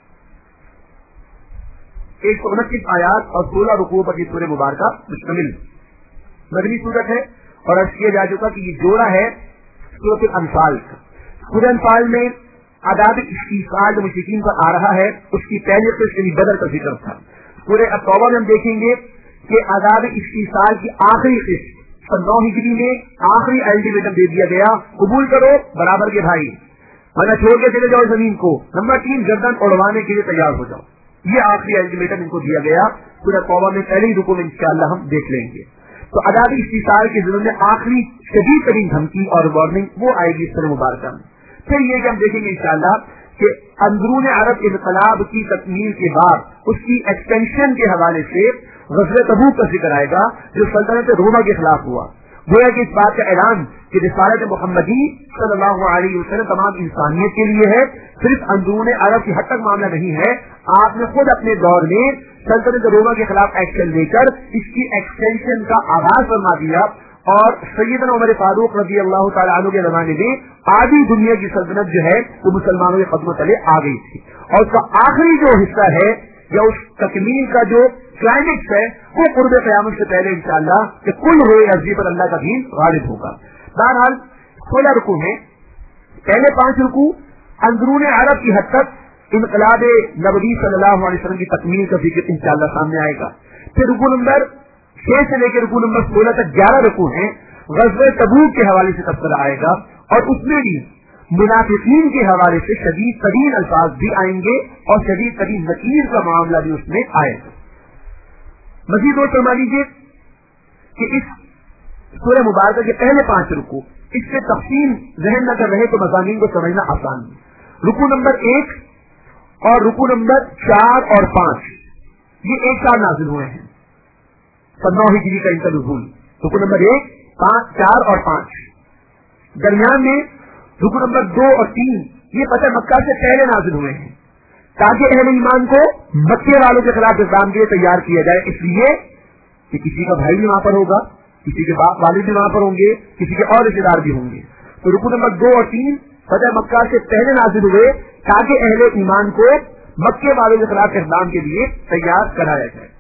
129 آیات اور 16 رکوع پر یہ سورہ مبارکہ مشتمل مدنی سورت ہے. اور عرض کیا جا چکا کہ یہ جوڑا ہے سورۃ الانفال کا. سورہ انفال میں آداب استیصال جو مشرکین پر آ رہا ہے, اس کی پہلی قسط یعنی بدر کا ذکر تھا. سورہ توبہ میں ہم دیکھیں گے کہ آداب استیصال کی آخری قسط 9 ہجری میں آخری الٹیمیٹم دے دیا گیا, قبول کرو برابر کے بھائی, ورنہ چھوڑ کے چلے جاؤ زمین کو. نمبر 3, گردن اڑوانے کے لیے تیار ہو جاؤ. یہ آخری الٹیمیٹم ان کو دیا گیا. سورہ توبہ میں پہلے ہی رکوع میں انشاءاللہ ہم دیکھ لیں گے. تو آداب استیصال کے ضمن میں آخری شدید ترین دھمکی اور وارننگ وہ آئے گی اس سورہ مبارکہ میں. پھر یہ کہ ہم دیکھیں گے انشاءاللہ کہ اندرون عرب انقلاب کی تکمیل کے بعد اس کی ایکسٹینشن کے حوالے سے غزوہ تبوک کا ذکر آئے گا جو سلطنت روما کے خلاف ہوا. گویا کہ اس بات کا اعلان کہ رسالت محمدی صلی اللہ علیہ وسلم تمام انسانیت کے لیے ہے, صرف اندرون عرب کی حد تک معاملہ نہیں ہے. آپ نے خود اپنے دور میں سلطنت روما کے خلاف ایکشن لے کر اس کی ایکسٹینشن کا آغاز فرما دیا, اور سیدنا عمر فاروق رضی اللہ تعالیٰ عنہ کے زمانے میں آدھی دنیا کی سلطنت جو ہے وہ مسلمانوں کے قدموں تلے آ گئی تھی. اور اس کا آخری جو حصہ ہے یا اس تکمیل کا جو کلائمیکس ہے وہ قرب قیامت سے پہلے انشاءاللہ کہ کل روئے عرضی پر اللہ کا دین غالب ہوگا. بہرحال 16 رکوع میں پہلے 5 رکوع اندرون عرب کی حد تک انقلاب نبوی صلی اللہ علیہ وسلم کی تکمیل کا ذکر انشاءاللہ سامنے آئے گا. پھر رکوع نمبر 6 سے لے کے رکوع نمبر 16 تک 11 رکوع ہیں. غزوہ تبوک کے حوالے سے تبصرہ آئے گا, اور اس میں بھی मुनाफिकीन के हवाले से शदीद तरीन अल्फाज भी आएंगे और शदीद तरीन नकीर का मामला भी उसमें आएगा। मजीद और फरमा लीजिए कि इस सूरह मुबारक के पहले 5 रुकू इससे तफसील जहन न कर रहे तो मज़ामीन को समझना आसान है। रुकू नंबर 1 और रुकू नंबर 4 और 5 ये एक साथ नाजिल हुए हैं। 9 हिजरी का इनका नुज़ूल रुकू नंबर 1, 5, 4 और 5। दरमियान में रुकू नंबर 2 और 3 ये फतह मक्का से पहले नाजिल हुए हैं ताकि अहले ईमान को मक्के वालों के खिलाफ इस्लाम के लिए तैयार किया जाए, इसलिए कि किसी का भाई भी वहां पर होगा, किसी के बाप वालिद भी वहां पर होंगे, किसी के और रिश्तेदार भी होंगे। तो रुकू नंबर 2 और 3 फतह मक्का से पहले नाजिल हुए ताकि अहले ईमान को मक्के वालों के खिलाफ इस्लाम के लिए तैयार कराया जाए।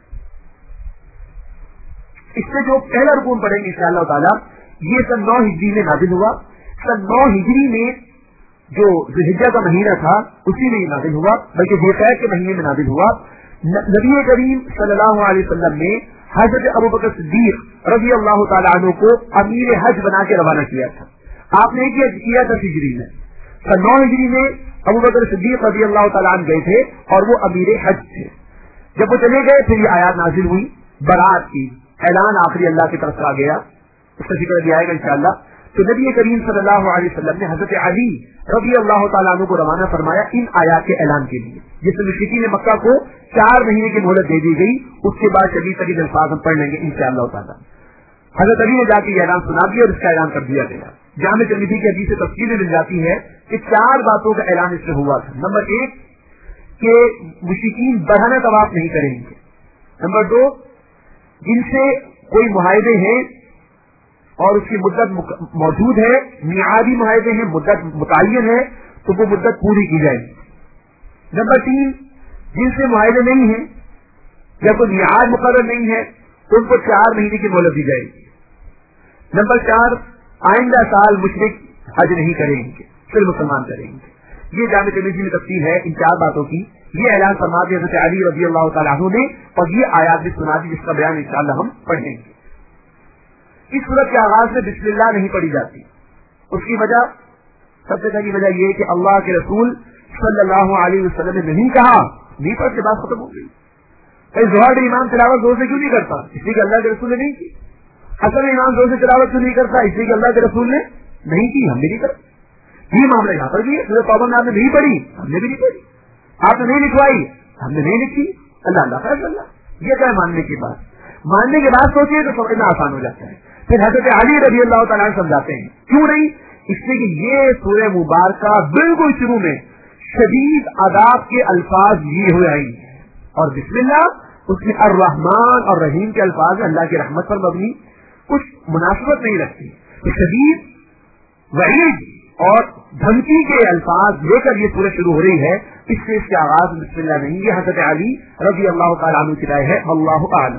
इससे जो पहला रुकू पढ़ेंगे इंशाअल्लाह ताला ये सन 9 हिजरी में नाजिल हुआ। सन 9 हिजरी में जो ज़ुल्हिज्जा का महीना था उसी में नाजिल हुआ, बल्कि ज़ुल्क़ैद के महीने में नाजिल हुआ। नबी करीम सल्लल्लाहु अलैहि वसल्लम ने हजरत अबू बकर सिद्दीक रज़ी अल्लाह तआला अन्हु को अमीर हज बना के रवाना किया था। आपने किया था हिजरी में। सन 9 हिजरी में अबू बकर सिद्दीक रज़ी अल्लाह तआला अन्हु गए थे और वो अमीर हज थे। जब वो चले गए फिर ये आयत नाजिल हुई बरात की, ऐलान आखिरी अल्लाह की तरफ से आ गया, उसका जिक्र भी आएगा इंशाअल्लाह। तो नबी करीम सल्लल्लाहु अलैहि वसल्लम ने हजरत अली रज़ी अल्लाह तआला अन्हु को रवाना फरमाया इन आयात के ऐलान के लिए, जिसमें मुशरिकीन मक्का को 4 महीने की मोहलत दे दी गई। उसके बाद शदीद तरीन अल्फाज हम पढ़ लेंगे इंशाअल्लाह ताला। हजरत अली ने जाके ऐलान सुना दिया और इसका ऐलान कर दिया गया। जामे तिर्मिज़ी की हदीस से तफसील मिल जाती है कि 4 बातों का ऐलान इससे हुआ था। नंबर 1 कि मुशरिकीन बढ़ाना तवाफ नहीं करेंगे। नंबर 2 जिनसे कोई मुआहदे हैं और उसकी मुद्दत मौजूद है, मियादी मुआहदे हैं, मुद्दत मुतय्यन है, तो वो मुद्दत पूरी की जाएगी। नंबर 3 जिनसे मुआहदे नहीं है या कोई मियाद मुकर्रर नहीं है तो उनको 4 महीने की मोहलत दी जाएगी। नंबर 4 आइंदा साल मुशरिक हज नहीं करेंगे, फिर मुसलमान करेंगे। ये जामे तिर्मिज़ी में तफसील है इन 4 बातों की। ये ऐलान फरमा दिया हज़रत अली रज़ी अल्लाह तआला अन्हु ने और ये आयत भी सुना दी जिसका बयान इंशाअल्लाह हम पढ़ेंगे। इस सूरत के आगाज में बिस्मिल्लाह नहीं पढ़ी जाती। उसकी वजह सबसे पहली वजह यह कि अल्लाह के रसूल सल्लल्लाहु अलैहि वसल्लम ने नहीं कहा, नहीं पढ़ के बात खत्म हो गई। ज़ोहर में इमाम तिलावत जोर से क्यों नहीं करता? इसलिए कि अल्लाह के रसूल ने नहीं की। असर में इमाम जोर से तिलावत क्यों नहीं करता? इसलिए कि अल्लाह के रसूल ने नहीं की, हमने नहीं करा। ये मामला यहाँ पर भी है। तौबा में आपने नहीं पढ़ी, हमने भी नहीं पढ़ी। आपने नहीं लिखवाई, हमने नहीं लिखी, अल्लाह फैसला। ये क्या है मानने की बात? मानने के बाद सोचिए तो समझना आसान हो जाता है। फिर हज़रत अली रज़ी अल्लाह तआला अन्हु समझाते हैं क्यों नहीं, इसलिए कि ये सूरह मुबारका बिल्कुल शुरू में शदीद अदाब के अल्फाज ये हुए आई और बिस्मिल्लाह उसमें अर्रहमान और रहीम के अल्फाज अल्लाह की रहमत पर मबनी, कुछ मुनासिबत नहीं रखती। तो शदीद वईद और धमकी के अल्फाज लेकर ये सूरह शुरू हो रही है, इससे इसके आगाज बिस्मिल्लाह नहीं। ये हज़रत अली रज़ी अल्लाह तआला अन्हु की राय है, अल्लाहु आलम।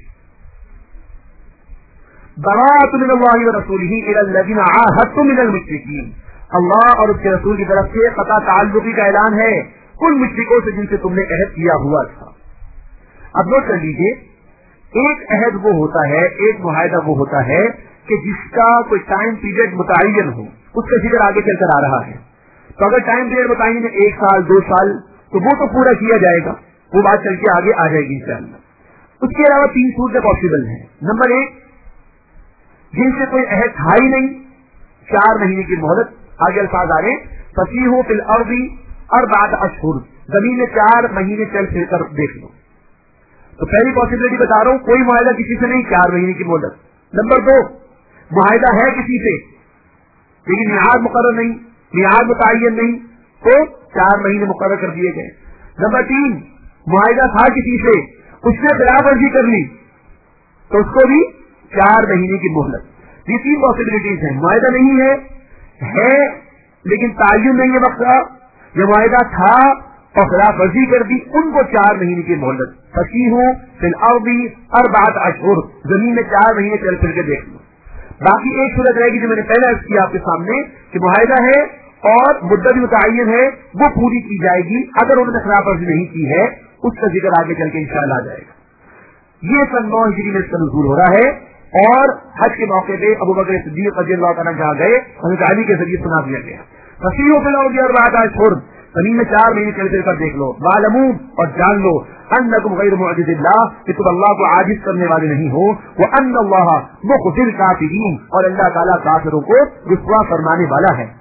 बराअतु मिनल्लाहि व रसूलिही इलल्लज़ीना आहादतुम मिनल मुश्रिकीन, अल्लाह और उसके रसूल की तरफ से क़ता ताल्लुक़ी का ऐलान है उन मुश्रिकों से जिनसे तुमने अहद किया हुआ था। अब नोट कर लीजिए, एक अहद वो होता है, एक मुआहदा वो होता है कि जिसका कोई टाइम पीरियड मुतय्यन हो, उसका जिक्र आगे चलकर आ रहा है। तो अगर टाइम पीरियड मुतय्यन है 1 साल 2 साल तो वो तो पूरा किया जाएगा, वो बात चल के आगे आ जाएगी इंशाअल्लाह। उसके अलावा 3 सूरतें पॉसिबल हैं। नंबर 1 जिनसे कोई अहद था ही नहीं, 4 महीने की मोहलत, आगे अल्फाज आ रहे फसीहु फिल अर्दी अर्बअत अशहुर, जमीन में 4 महीने चल फिर कर देख लो। तो पहली पॉसिबिलिटी बता रहा हूं, कोई मुआहदा किसी से नहीं, 4 महीने की मोहलत। नंबर 2 मुआहदा है किसी से लेकिन मियाद मुकर्रर नहीं, मियाद मुतय्यन नहीं, तो 4 महीने मुकर्रर कर दिए गए। नंबर 3 मुआहदा था किसी से, उसने खिलाफ वर्जी कर ली तो उसको भी 4 महीने की मोहलत। ये 3 पॉसिबिलिटीज हैं। मुआहदा नहीं है लेकिन तायुन नहीं है वक्त का, ये मुआहदा था और खिलाफ वर्जी कर दी, उनको 4 महीने की मोहलत। फसीहु फिल अर्दी अर्बअत अशहुर, जमीन में 4 महीने चल फिर के देख लो। बाकी एक सूरत रहेगी जो मैंने पहले अर्ज किया आपके सामने कि मुआहदा है और मुद्दत मुतय्यन है, वो पूरी की जाएगी। अगर उन्होंने खिलाफ वर्जी नहीं की है उसका जिक्र आगे चल के इंशाअल्लाह आ जाएगा। ये सन 9 हिजरी में इसका नुज़ूल हो रहा है और हज के मौके पे अबू बकर सिद्दीक़ रज़ियल्लाहु ताला जहां गए हज़रत अली के जरिए सुना दिया गया। फसीहो फिल अर्ज़ि अर्बअता अशहुर, जमीन में 4 महीने चल फिर कर देख लो। वालमू, और जान लो, अन्नकुम गैर मुअजिजिल्लाह, कि तुम अल्लाह को आजिज करने वाले नहीं हो। व अन्नल्लाह मुख़ज़िल काफ़िरीन, और अल्लाह ताला काफिरों को रुसवा फरमाने वाला है।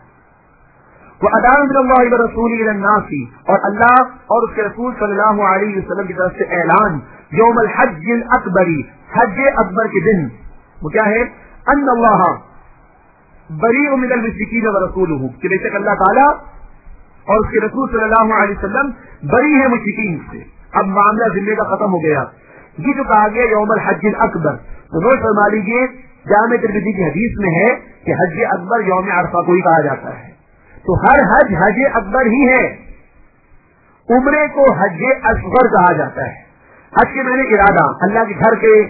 व अदान मिनल्लाहि व रसूलिही इलन नासी, और अल्लाह और उसके रसूल सल्लल्लाहु अलैहि वसल्लम की तरफ से ऐलान यौमल हज्जिल अकबरी, हज अकबर के दिन। वो क्या है? अन्नल्लाह बरीअ मिनल मुश्रिकीन व रसूलुहु, कि बेशक अल्लाह ताला और उसके रसूल सल्लल्लाहु अलैहि वसल्लम बरी है मुश्रिकीन से। अब मामला जिम्मे का खत्म हो गया। ये जो कहा गया यौमल हज्जिल अकबर, तो नोट फरमा लीजिए, जामे तिरमिज़ी की हदीस में है कि हज अकबर यौम अरफा को ही कहा जाता है। तो हर हज हज अकबर ही है। उम्रे को हज असगर कहा जाता है। हज के मैंने इरादा अल्लाह के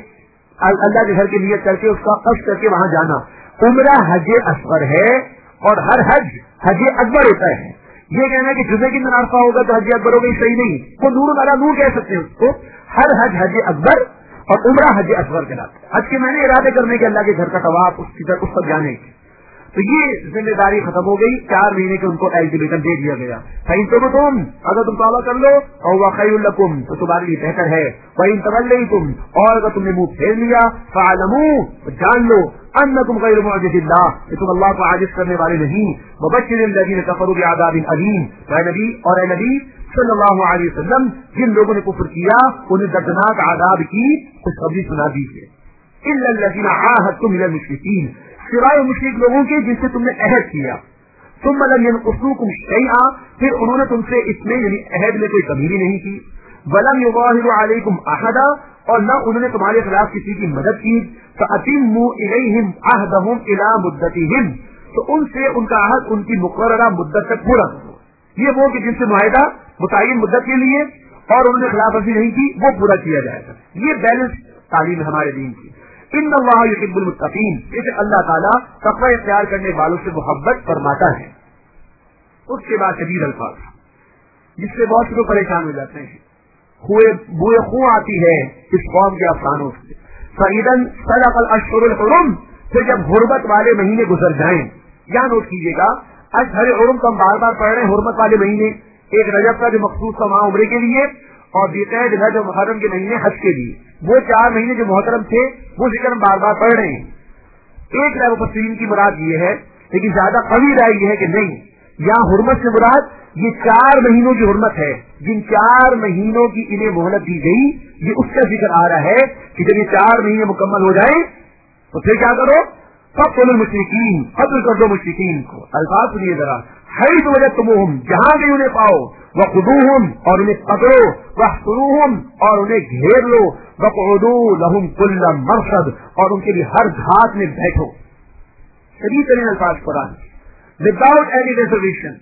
घर की नियत करके उसका कष्ट करके वहां जाना, उम्रा हज असगर है, और हर हज हज अकबर होता है। ये कहना कि जुमे की दिन अरफा होगा तो हज अकबर होगा, सही नहीं। वो नूर वाला नूर कह सकते हैं उसको। हर हज हज अकबर और उम्रा हज असगर कहलाता है। हज के मैंने इरादे करने के, अल्लाह के घर का तवाफ, उस तक जाने की। तो ये जिम्मेदारी खत्म हो गई। 4 महीने के उनको एलिजिबिलिटी दे दिया गया। फ़इन तुम, अगर तुम तौबा कर लो, और वह खैरुल लकुम, तो तुम्हारे लिए बेहतर है। फ़इन तवल्लैतुम, और अगर तुमने मुंह फेर लिया, फ़अलमू, तो जान लो, अन्नकुम गैर मुअजिजिल्लाह, कि तुम अल्लाह को आजिज करने वाले नहीं। वबश्शिरिल लज़ीना कफ़रू बिअज़ाबिन अलीम, और ए नबी सल्लल्लाहु अलैहि वसल्लम, जिन लोगों ने कुफ्र किया उन्हें दर्दनाक आज़ाब की खुशखबरी सुना दीजिए। इल्लल लज़ीना आहादतुम मिनल मुश्रिकीन, सिवाय मुश्रिक लोगों के जिनसे तुमने अहद किया। तुम लम यनकुसूकुम शैआ, फिर उन्होंने तुमसे इसमें यानी अहद में कोई कमी भी नहीं की। वलम युज़ाहिरु अलैकुम अहदा, और न उन्होंने तुम्हारे खिलाफ किसी की मदद की। फ़अतिम्मू इलैहिम अहदहुम इला मुद्दतिहिम, तो उनसे उनका अहद उनकी मुक़र्ररा मुद्दत तक पूरा करो। ये वो कि जिनसे मुआहिदा मुतय्यन मुद्दत के लिए और उन्होंने खिलाफवर्जी नहीं की, वो पूरा किया जाएगा। ये बैलेंस तालीम हमारे दीन की। इन्नल्लाह युहिब्बुल मुत्तकीन, जैसे अल्लाह ताला तक़वा इख्तियार करने वालों से मोहब्बत फरमाता है। उसके बाद शदीद अल्फाज जिससे बहुत से लोग परेशान हो जाते हैं। बुए खूं आती है इस कौम के अफसानों से। फ़इदन सलक़ल अश्हुरुल हुरुम, फिर जब हुर्मत वाले महीने गुजर जाएं। यहाँ नोट कीजिएगा, अश्हुर हुरुम तो हम बार बार पढ़ रहे हैं। हुर्मत वाले महीने, एक रजब का जो मखसूस था वहां उम्रे के लिए, और ज़िलक़अदा है जो मुहर्रम के महीने हज के लिए। वो 4 महीने जो मुहतरम थे वो जिक्र हम बार बार पढ़ रहे हैं। एक राय मुफस्सिरीन की मुराद ये है, लेकिन ज्यादा कवी राय ये है कि नहीं, यहाँ हुर्मत से मुराद ये 4 महीनों की हुर्मत है। जिन 4 महीनों की इन्हें मोहलत दी गई, ये उसका जिक्र आ रहा है कि जब ये 4 महीने मुकम्मल हो जाए तो फिर क्या करो? फ़क़्तुलुल मुश्रिकीन, कत्ल कर दो मुश्रिकीन को। अल्फाज सुनिए जरा, हैज़ु वजदतुमूहुम, जहां भी उन्हें पाओ, वख़ुदूहुम, और उन्हें पकड़ो, वहसुरूहुम, और उन्हें घेर लो, वक़उदू लहुम कुल्ल मरसद, और उनके लिए हर घाट में बैठो। सभी तरह अल्फाज कुरान, विदाउट एनी रिजर्वेशन,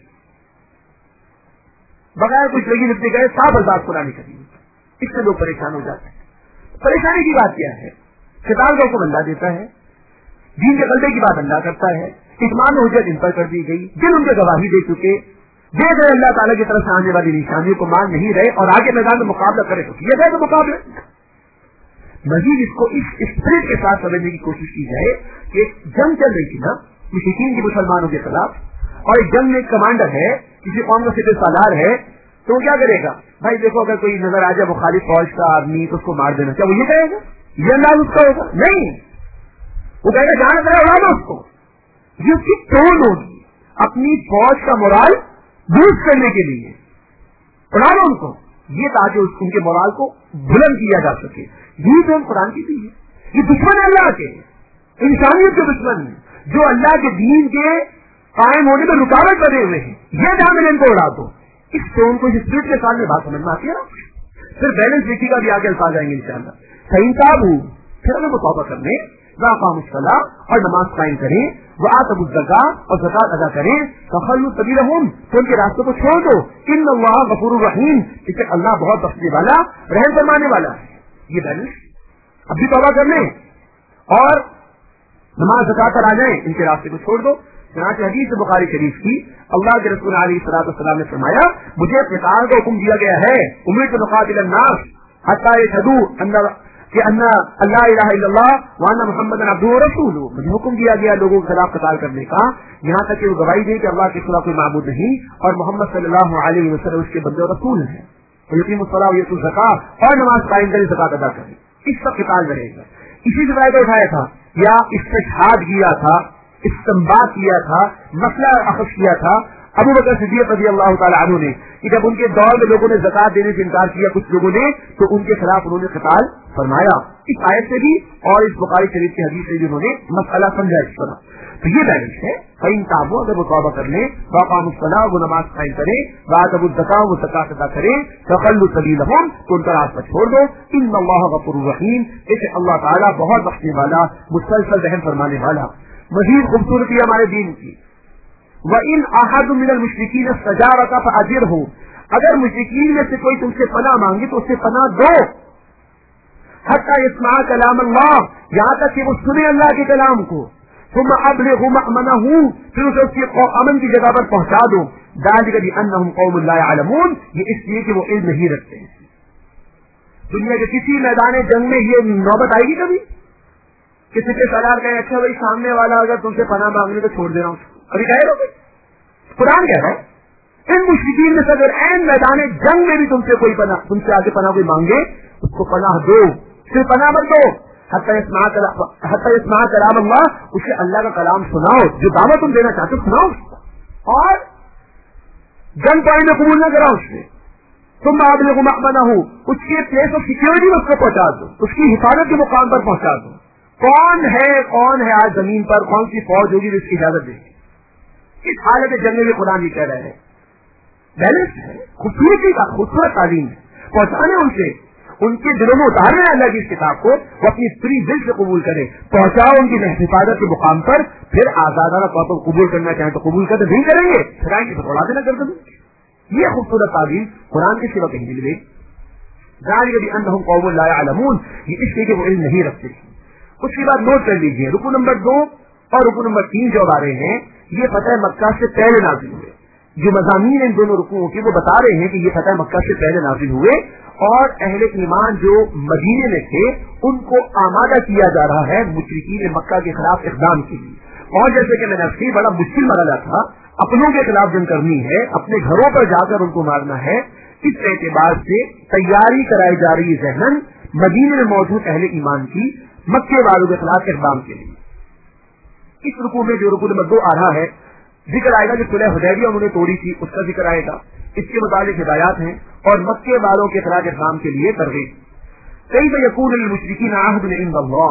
बगैर कुछ लगी लिखते गए, साफ अल्फाज कुरान करीम। इससे लोग परेशान हो जाते हैं। परेशानी की बात क्या है? किताब को अल्लाह देता है, दीन के गलबे की बात अल्लाह करता है, इत्माम हुज्जत इन पर कर दी गई, जिन उनके गवाही दे चुके, देख रहे अल्लाह ताला की तरफ से आने वाली निशानियों को मान नहीं रहे, और आगे मैदान में मुकाबला करे तो किया जाए तो मुकाबला। मजीद इसको इस स्पिरिट के साथ समझने की कोशिश की जाए कि एक जंग चल रही थी ना मुश्रिकीन की मुसलमानों के खिलाफ, और एक जंग में एक कमांडर है, किसी कौम का सिपह सालार है, तो वो क्या करेगा? भाई देखो, अगर कोई नजर आ जाए मुखालिफ फौज का आदमी तो उसको मार देना। क्या वो ये कहेगा? ये अंदाज उसका होगा? नहीं, वो कहेगा जाना तरह उड़ा दो उसको। ये उसकी टोन होगी अपनी फौज का मोराल बूस्ट करने के लिए, उड़ा दो उनको, ये ताकि उनके मोराल को बुलंद किया जा सके। ये तो कुरान की दी है। ये दुश्मन अल्लाह के, इंसानियत के दुश्मन जो अल्लाह के दीन के कायम होने में रुकावट बने हुए हैं, ये दामन इनको उड़ा दो। इस टोन को, इस स्पिरिट के सामने बात समझ में आती है ना। फिर बैलेंस देखिएगा भी आगे अल्फाज आएंगे इंशाअल्लाह। सही ताबू, फिर हमें वो तौबा करने, वाक़ामुस्सलाह, और नमाज कायम करें, वआतुज़्ज़कात, और ज़कात अदा करें, फ़ख़ल्लू सबीलहुम, तो उनके रास्तों को छोड़ दो। इन्नल्लाह गफूरुर रहीम, इससे अल्लाह बहुत बख्शने वाला, रहम फरमाने वाला है। ये बैलेंस अभी तौबा कर लें और नमाज ज़कात अदा जाए, इनके रास्ते को छोड़ दो। चनाचे हदीस बुखारी शरीफ की, अल्लाह के रसूल अलैहिस्सलातु वस्सलाम ने फरमाया, मुझे क़िताल का हुक्म दिया गया है, उम्मीद नुक़ातिल अन्नास हत्ता यशहदू کہ اللہ الہ الا اللہ وانا محمد عبدہ ورسولہ، مجھے حکم دیا گیا لوگوں کے خلاف قتال کرنے کا، یہاں تک کہ وہ گواہی دے کہ اللہ کے سوا کوئی معبود نہیں اور محمد صلی اللہ علیہ وسلم اس کے بندے اور رسول ہیں، یقیم الصلاۃ و یؤتوا الزکاۃ، اور نماز قائم کریں، زکات ادا کریں، اس کا قتال رہے گا۔ اسی سے فائدہ اٹھایا تھا یا استشہاد کیا تھا، استنباط کیا تھا، مسئلہ اخذ کیا تھا ابو بکر صدیق رضی اللہ تعالیٰ عنہ نے، کہ جب ان کے دور میں لوگوں نے زکات دینے سے انکار کیا کچھ لوگوں نے، تو ان کے خلاف انہوں نے قتال فرمایا، اس آیت سے بھی اور اس بخاری شریف کی حدیث سے بھی انہوں نے مسئلہ سمجھا اس طرح۔ تو یہ بیلنس ہے، فَإِن تَابُوا، اگر وہ توبہ کر لیں، وَأَقَامُوا الصَّلَاةَ، وہ نماز قائم کریں، وَآتَوُا الزَّکاۃَ، وہ زکات ادا کریں، فَخَلُّوا سَبِیلَهُمْ، تو ان کا راستہ چھوڑ دو، إِنَّ اللَّهَ غَفُورٌ رَحِیمٌ، اسے اللہ تعالیٰ بہت بخشنے والا، مسلسل رحم فرمانے والا۔ مزید خوبصورتی ہمارے دین کی، وَإِنْ أَحَدٌ مِّنَ الْمُشْرِكِينَ اسْتَجَارَكَ فَأَجِرْهُ، اگر مشرکین میں سے کوئی تم سے پناہ مانگے تو اسے پناہ دو، حتیٰ يسمع کلام اللہ، یہاں تک کہ وہ سنے اللہ کے کلام کو، ثم أبلغه مأمنه، پھر اسے اس کی امن کی جگہ پر پہنچا دو، ذلك بأنهم قوم لا يعلمون، یہ اس لیے کہ وہ علم نہیں رکھتے ہیں۔ دنیا کے کسی میدان جنگ میں یہ نوبت آئے گی کبھی؟ کسی کے سالار کہیں اچھا بھائی سامنے والا اگر تم سے پناہ مانگنے تو چھوڑ دے رہا ہوں، ابھی کہے گا قرآن کہہ رہا ہے ان مشرکین میں سے اگر عین میدان جنگ میں بھی تم سے کوئی پناہ، تم سے آگے پناہ کوئی مانگے، اس کو پناہ دو، صرف پناہ مت دو، حتیٰ يسمع کلام اللہ، اسے اللہ کا کلام سناؤ، جو دعوت تم دینا چاہتے سناؤ، اور جنگ پوائنٹ میں قبول نہ کراؤ اس سے، تم أبلغوا مأمنه، اس کے پلیس آف سیکورٹی میں اس کو پہنچا دو، اس کی حفاظت کے مقام پر پہنچا دو۔ کون ہے آج زمین پر کون سی فوج ہوگی جو اس کی اجازت دے گی؟ اس حالت جنگ میں قرآن یہ کہہ رہے ہیں، بیلنس ہے، خوبصورتی کا خوبصورت تعلیم ہے، پہنچانے ان سے، ان کے دلوں میں اتارنے اللہ کی اس کتاب کو، وہ اپنی فری دل سے قبول کرے، پہنچاؤ ان کی حفاظت کے مقام پر، پھر آزادانہ طور پر قبول کرنا چاہیں تو قبول کرتے نہیں کریں گے، پھر آئیں گے تو اڑا دینا کر دیں۔ یہ خوبصورت تعلیم قرآن کے سوا کہیں نہیں ملے، ذالک بأنہم قوم لا یعلمون، یہ اس لیے کہ وہ علم نہیں رکھتے۔ اس کے بعد نوٹ کر لیجیے، رکو نمبر 2 اور رکو نمبر 3 جو آ رہے ہیں یہ فتح مکہ سے پہلے نازل ہوئے، جو مضامین ان دونوں رکوعوں کے وہ بتا رہے ہیں کہ یہ فتح مکہ سے پہلے نازل ہوئے، اور اہل ایمان جو مدینے میں تھے ان کو آمادہ کیا جا رہا ہے مشرکین مکہ کے خلاف اقدام کے لیے، اور جیسے کہ میں نے کہا بڑا مشکل مرحلہ تھا، اپنوں کے خلاف جنگ کرنی ہے، اپنے گھروں پر جا کر ان کو مارنا ہے، اس اعتبار سے تیاری کرائی جا رہی ذہن مدینے میں موجود اہل ایمان کی مکے والوں کے خلاف اقدام کے لیے۔ اس رکوع میں جو رکوع نمبر 2 آ رہا ہے، ذکر آئے گا کہ صلح حدیبیہ انہوں نے توڑی تھی، اس کا ذکر آئے گا، اس کے متعلق ہدایات ہیں، اور مکے والوں کے خلاف اقدام کے لیے ترغیب۔ کیف یکون للمشرکین عہد عند اللہ،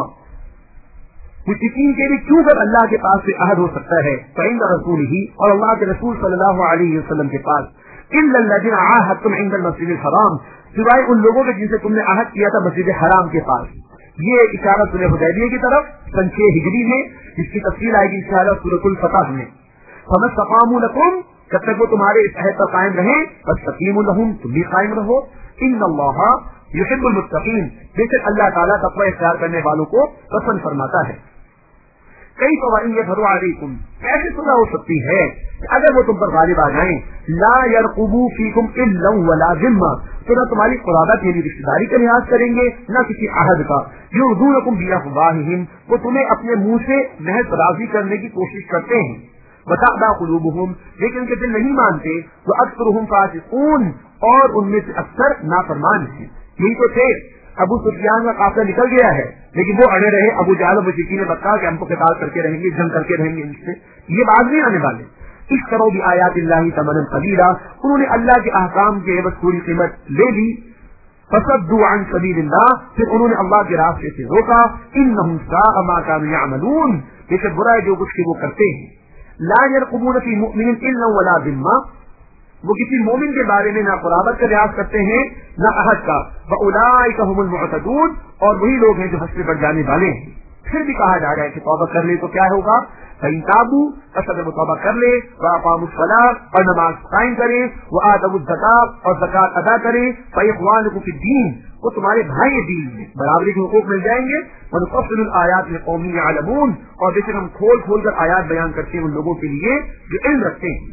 مشرکین کے لیے کیوں کر اللہ کے پاس سے عہد ہو سکتا ہے، فعند رسولہ، اور اللہ کے رسول صلی اللہ علیہ وسلم کے پاس، الا الذین عاہدتم عند المسجد الحرام، سوائے ان لوگوں کے جن سے تم نے عہد کیا تھا مسجد حرام کے پاس۔ یہ اشارہ صلح حدیبیہ کی طرف سن 6 ہجری میں، جس کی تفصیل آئے گی انشاءاللہ سورۃ الفتح میں۔ فَمَا اسْتَقَامُوا لَكُمْ، جب تک وہ تمہارے اس عہد پر قائم رہیں، فَاسْتَقِیمُوا لَهُمْ، تم بھی قائم رہو۔ إِنَّ اللَّهَ يُحِبُّ الْمُتَّقِينَ، بے شک اللہ تعالیٰ تقوی اختیار کرنے والوں کو پسند فرماتا ہے۔ کئی فوائد يظهروا علیکم، کیسے صلح ہو سکتی ہے کہ اگر وہ تم پر غالب آ جائیں، لا يرقبوا فیکم الا ولا ذمہ، تو نہ تمہاری قرابت یعنی رشتہ داری کا لحاظ کریں گے نہ کسی عہد کا، یرضونکم بافواہہم، وہ تمہیں اپنے منہ سے محض راضی کرنے کی کوشش کرتے ہیں، وتأبى قلوبہم، لیکن ان کے دل نہیں مانتے، واکثرہم فاسقون، اور ان میں سے اکثر نافرمان ہیں۔ یہی تو تھے، ابو سفیان کا قافلہ نکل گیا ہے لیکن وہ اڑے رہے، ابو جہل مشرکین نے بتایا کہ ہم کو قتال کر کے رہیں گے، جنگ کر کے رہیں گے، ان سے یہ بات نہیں آنے والے۔ اس طرح بھی آیات اللہ ثمنا قلیلا، انہوں نے اللہ کے احکام کے بس پوری قیمت لے لی، فصدوا عن سبیل اللہ، پھر انہوں نے اللہ کے راستے سے روکا، انہم ساء ما كانوا يعملون، یہ سب برا ہے جو کچھ کہ وہ کرتے ہیں۔ لا يرقبون في مؤمن الا ولا ذمہ، وہ کسی مومن کے بارے میں نہ قرابت کا لحاظ کرتے ہیں نہ عہد کا، وَأُولَٰئِكَ هُمُ الْمُعْتَدُونَ، اور وہی لوگ ہیں جو حد سے بڑھ جانے والے ہیں۔ پھر بھی کہا جا رہا ہے کہ توبہ کر لے تو کیا ہوگا، فَإِن تَابُوا، پس اگر وہ توبہ کر لے، وَأَقَامُوا الصَّلَاةَ، اور نماز قائم کرے، وَآتَوُا الزَّکَاةَ، اور زکات ادا کرے، فَإِخْوَانُكُمْ فِي الدِّينِ، وہ تمہارے بھائی دین میں برابری کے حقوق مل جائیں گے، وَنُفَصِّلُ الْآيَاتِ لِقَوْمٍ يَعْلَمُونَ، اور بے شک ہم کھول کھول کر آیات بیان کرتے ہیں ان لوگوں کے لیے جو علم رکھتے ہیں۔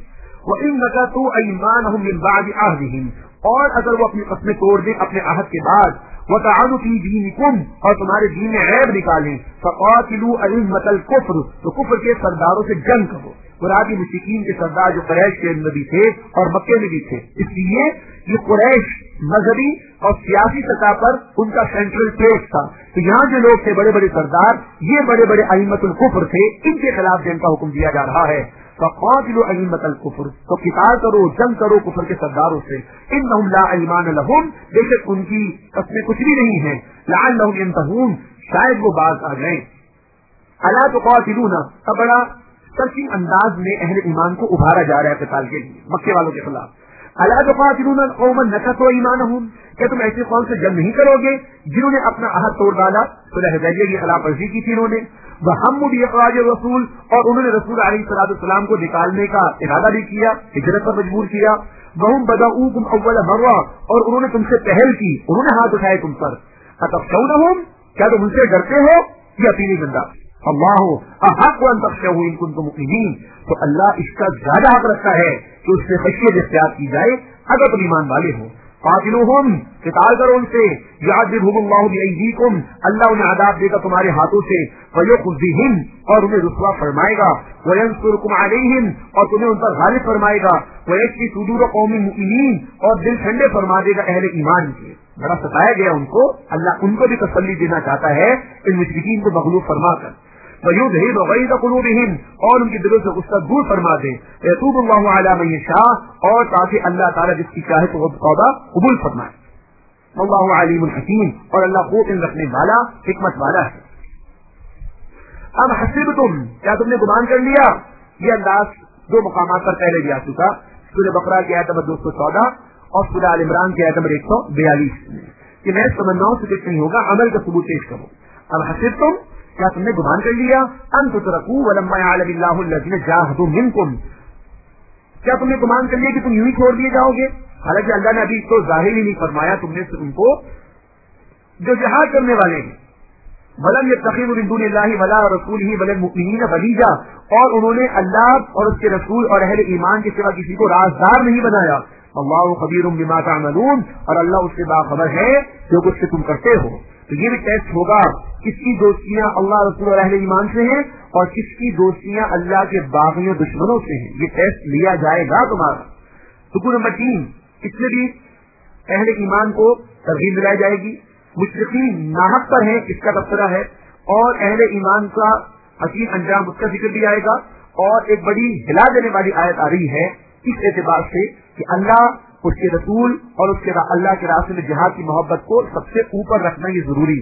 وَإِن نَكَثُوا أَيْمَانَهُم مِّن بَعْدِ عَهْدِهِمْ، اور اگر وہ اپنی قسمیں توڑ دیں اپنے عہد کے بعد، وَطَعَنُوا فِي دِينِكُمْ، اور تمہارے دین میں عیب نکالیں، فَقَاتِلُوا أَئِمَّةَ الْكُفْرِ، تو کفر کے سرداروں سے جنگ کرو۔ مرادی مشرکین کے سردار جو قریش کے نبی تھے اور مکے میں بھی تھے، اس لیے یہ قریش مذہبی اور سیاسی سطح پر ان کا سینٹرل پلیس تھا۔ تو یہاں جو لوگ تھے بڑے بڑے سردار، یہ بڑے بڑے ائمۃ الکفر تھے، ان کے خلاف جنگ کا حکم دیا جا رہا ہے۔ فَقَاتِلُوا أَئِمَّةَ الْكُفْرِ، تو قتال کرو، جنگ کرو کفر کے سرداروں سے۔ إِنَّهُمْ لَا أَيْمَانَ لَهُمْ، بے شک ان کی قسمیں کچھ بھی نہیں ہیں، لَعَلَّهُمْ يَنْتَهُونَ، شاید وہ باز آ جائیں۔ أَلَا تُقَاتِلُونَ، اب بڑا سرسنگ انداز میں اہل ایمان کو ابھارا جا رہا ہے قتال کے لیے مکے والوں کے خلاف۔ أَلَا تُقَاتِلُونَ قَوْمًا نَكَثُوا أَيْمَانَهُمْ، کیا تم ایسے قوم سے جنگ نہیں کرو گے جنہوں نے اپنا عہد توڑ ڈالا، صلح حدیبیہ کی خلاف ورزی کی تھی انہوں نے، وَهَمُّوا بِإِخْرَاجِ الرَّسُولِ، اور انہوں نے رسول علیہ السلام کو نکالنے کا ارادہ بھی کیا، ہجرت پر مجبور کیا، وَهُمْ بَدَؤُوكُمْ أَوَّلَ مَرَّةٍ، اور انہوں نے تم سے پہل کی، انہوں نے ہاتھ اٹھائے تم پر۔ أَتَخْشَوْنَهُمْ، کیا تم ان سے ڈرتے ہو؟ یہ اپیلی بندہ، اللہ احق ان تخشوہ ان کنتم مؤمنین، تو اللہ اس کا زیادہ حق رکھتا ہے کہ اس سے خشیت اختیار کی جائے اگر تم ایمان والے ہو۔ قاتلوہم، قتال کرو ان سے، یعذبہم اللہ بایدیکم، اللہ انہیں عذاب دے گا تمہارے ہاتھوں سے، ویخزیہم، اور انہیں رسوا فرمائے گا، وینصرکم علیہم، اور تمہیں ان پر غالب فرمائے گا، ویشفی صدور قوم مؤمنین، اور دل ٹھنڈے فرما دے گا اہل ایمان کے۔ بڑا ستایا گیا ان کو، اللہ ان کو بھی تسلی دینا چاہتا ہے ان مشرکین کو مغلوب فرما کر۔ وَيُذْهِبَ غَيْظَ قُلُوبِهِمْ، اور ان کے دلوں سے غصہ دور فرما دے، يَتُوبُ اللَّهُ عَلَى مَن يَشَاءُ، اور تاکہ اللہ تعالیٰ جس کی چاہے تو وہ توبہ قبول فرمائے۔ وَاللَّهُ عَلِيمٌ حَكِيمٌ، اور اللہ خوب علم رکھنے والا، حکمت والا ہے۔ اب حسبتم، کیا تم نے گمان کر لیا؟ یہ انداز دو مقامات پر پہلے بھی آ چکا، سورہ بقرہ کی آیت نمبر 214 اور سورہ آل عمران کی آیت نمبر 142 میں، کہ میں تمناؤں سے کچھ نہیں ہوگا، عمل کا ثبوت پیش کرو۔ اب حسبتم، کیا تم نے گمان کر لیا؟ ان تترکوا ولما يعلم الله الذين جاهدوا منكم، کیا تم نے گمان کر لیا کہ تم یوں ہی چھوڑ دیے جاؤ گے؟ حالانکہ اللہ نے ابھی تو ظاہر ہی نہیں فرمایا تم نے سے ان کو جو جہاد کرنے والے ہیں، ولم يتخذوا من دون الله ولا رسوله ولا المؤمنين وليجا، اور انہوں نے اللہ اور اس کے رسول اور اہل ایمان کے سوا کسی کو رازدار نہیں بنایا۔ اللہ خبیر بما تعملون، اور اللہ اس سے باخبر ہے جو کچھ تم کرتے ہو۔ تو یہ بھی ٹیسٹ ہوگا کس کی دوستیاں اللہ رسول اور اہل ایمان سے ہیں اور کس کی دوستیاں اللہ کے باغیوں دشمنوں سے ہیں، یہ ٹیسٹ لیا جائے گا تمہارا۔ رکوع نمبر 3، اس میں بھی اہل ایمان کو ترغیب دلائی جائے گی، مشرکین ناحق پر ہیں اس کا تبصرہ ہے، اور اہل ایمان کا حسین انجام اس کا ذکر بھی آئے گا، اور ایک بڑی ہلا دینے والی آیت آ رہی ہے اس اعتبار سے کہ اللہ، اس کے رسول اور اس کے اللہ کے راستے میں جہاد کی محبت کو سب سے اوپر رکھنا یہ ضروری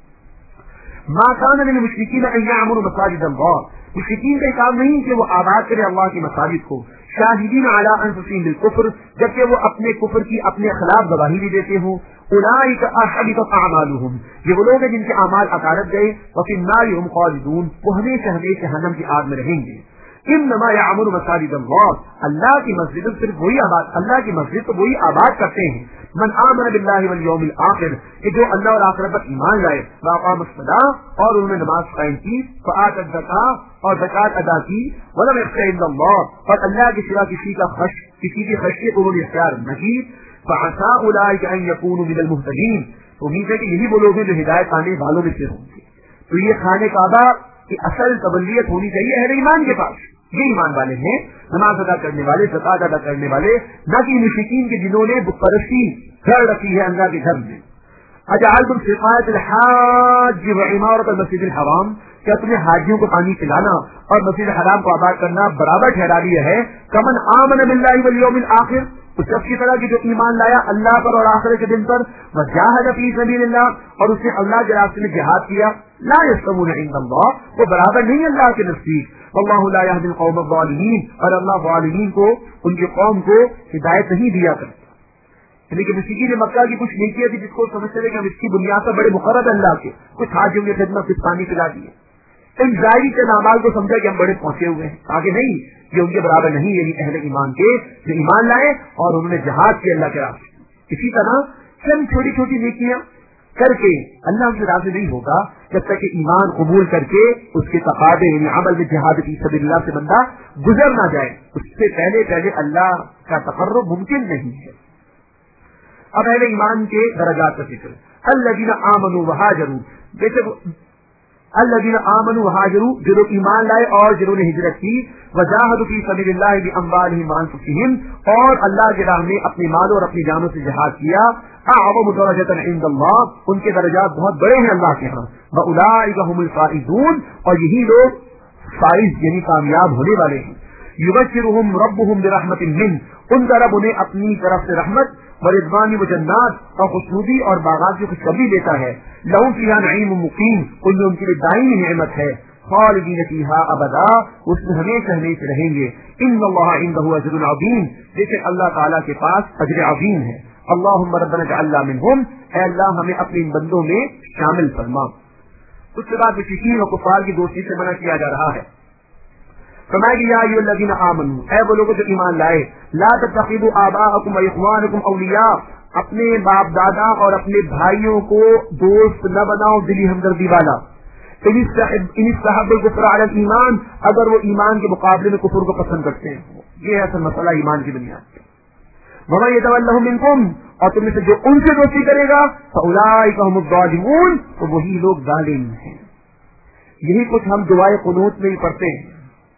ہے۔ ما کان للمشرکین ان یعمروا مساجد اللہ، مشرکین کا کام نہیں کہ وہ آباد کرے اللہ کی مساجد کو، شاہدین علی انفسہم بالکفر، جبکہ وہ اپنے کفر کی اپنے خلاف گواہی بھی دیتے ہوں۔ اولئک حبطت اعمالہم، یہ وہ لوگ ہیں جن کے اعمال اکارت گئے، وفی النار هم خالدون، وہ ہمیشہ ہمیشہ جہنم کی آگ میں رہیں گے۔ انما یعمر مساجد اللہ، اللہ کی مسجد صرف وہی آباد، اللہ کی مسجد تو وہی آباد کرتے ہیں، من آمن باللہ والیوم الآخر، کہ جو اللہ اور آخرت پر ایمان لائے، واقام الصلاۃ، اور انہوں نے نماز قائم کی، فآت الزکاۃ، اور زکات ادا کی، ولم یخش الا اللہ، اور اللہ کے سوا کسی کی خشیت انہوں نے اختیار نہ کی، فعسى اولئک ان یکونوا من المہتدین، امید ہے کہ یہی وہ لوگ ہیں جو ہدایت پانے والوں میں سے ہوں گے۔ تو یہ خانہ کعبہ کی اصل قبولیت ہونی چاہیے اہل ایمان کے پاس، یہ ایمان والے ہیں، نماز ادا کرنے والے، زکات ادا کرنے والے، نہ کہ مشرکین کے جنہوں نے بت پرستی گھر رکھی ہے اللہ کے گھر میں۔ اجعلتم سقایۃ الحاج وعمارۃ المسجد الحرام، کیا تمہیں حاجیوں کو پانی پلانا اور مسجد الحرام کو آباد کرنا برابر ٹھہرا دیا ہے؟ کمن آمن باللہ والیوم الآخر، اس شخص کی طرح کی جو ایمان لایا اللہ پر اور آخرت کے دن پر، وجاہد فی سبیل اللہ، اور اس نے اللہ کے راستے میں جہاد کیا، لا یستوون عند اللہ، وہ برابر نہیں اللہ کے نزدیک، واللہ لا یہدی القوم الظالمین، اور اللہ ظالمین کو، ان کی قوم کو ہدایت نہیں دیا کرتا۔ یعنی کہ مشرکین مکہ کی کچھ نیکیاں تھی جس کو سمجھتے تھے کہ ہم اس کی بنیاد پر بڑے مقرر اللہ کے، کچھ حاجیوں کی خدمت، کچھ پانی پلا دیے، ان ظاہری کے اعمال کو سمجھا کہ ہم بڑے پہنچے ہوئے ہیں، آگے نہیں، یہ ان کے برابر نہیں، یعنی اہل ایمان کے جو ایمان لائے اور انہوں نے جہاد کیا اللہ کے راستے۔ اسی طرح چند چھوٹی چھوٹی نیکیاں کر کے اللہ سے راضی نہیں ہوگا جب تک کہ ایمان قبول کر کے اس کے تقاضے یعنی عمل میں جہاد فی سبیل اللہ سے بندہ گزر نہ جائے. اس سے پہلے اللہ کا تقرب ممکن نہیں ہے. اب اہل ایمان کے درجات کا ذکر. الذین آمنوا وہاجروا الذین آمنوا وہاجروا جو لوگ ایمان لائے اور جنہوں نے ہجرت کی. وجاہدوا فی سبیل اللہ باموالہم وانفسہم اور اللہ کی راہ میں اپنے مالوں اور اپنی جانوں سے جہاد کیا. اعظم درجۃ عند اللہ ان کے درجات بہت بڑے ہیں اللہ کے ہاں. واولئک هم الفائزون اور یہی لوگ فائز یعنی کامیاب ہونے والے ہیں. یبشرهم ربهم برحمۃ منہ ان کا رب انہیں اپنی طرف سے رحمت ورضوان و جنات اور خوشنودی اور باغات کی خوشخبری دیتا ہے. لہم فیہا نعیم مقیم ان کے لیے دائمی نعمت ہے. خالدین فیہا ابدا اس میں ہمیشہ ہمیشہ رہیں گے. ان اللہ عندہ اجر عظیم لیکن اللہ تعالیٰ کے پاس اجر عظیم ہے. اللہم ربنا اجعلنا منہم اے اللہ ہمیں اپنے ان بندوں میں شامل فرما. اس کے بعد مشرکین اور کفار کی دوستی سے منع کیا جا رہا ہے. فرمایا کہ یا ایھا الذین آمنوا اے وہ لوگ جو ایمان لائے لا تتخذوا آباءکم واخوانکم اولیاء اپنے باپ دادا اور اپنے بھائیوں کو دوست نہ بناؤ دلی ہمدردی والا. ان استحبوا الکفر علی الایمان اگر وہ ایمان کے مقابلے میں کفر کو پسند کرتے ہیں. یہ ہے اصل مسئلہ ایمان کی بنیاد. ومن یتولہم منکم اور تم میں سے جو ان سے دوستی کرے گا فاولئک هم الظالمون تو وہی لوگ ظالم ہیں. یہی کچھ ہم دعائے قنوت میں ہی پڑھتے ہیں.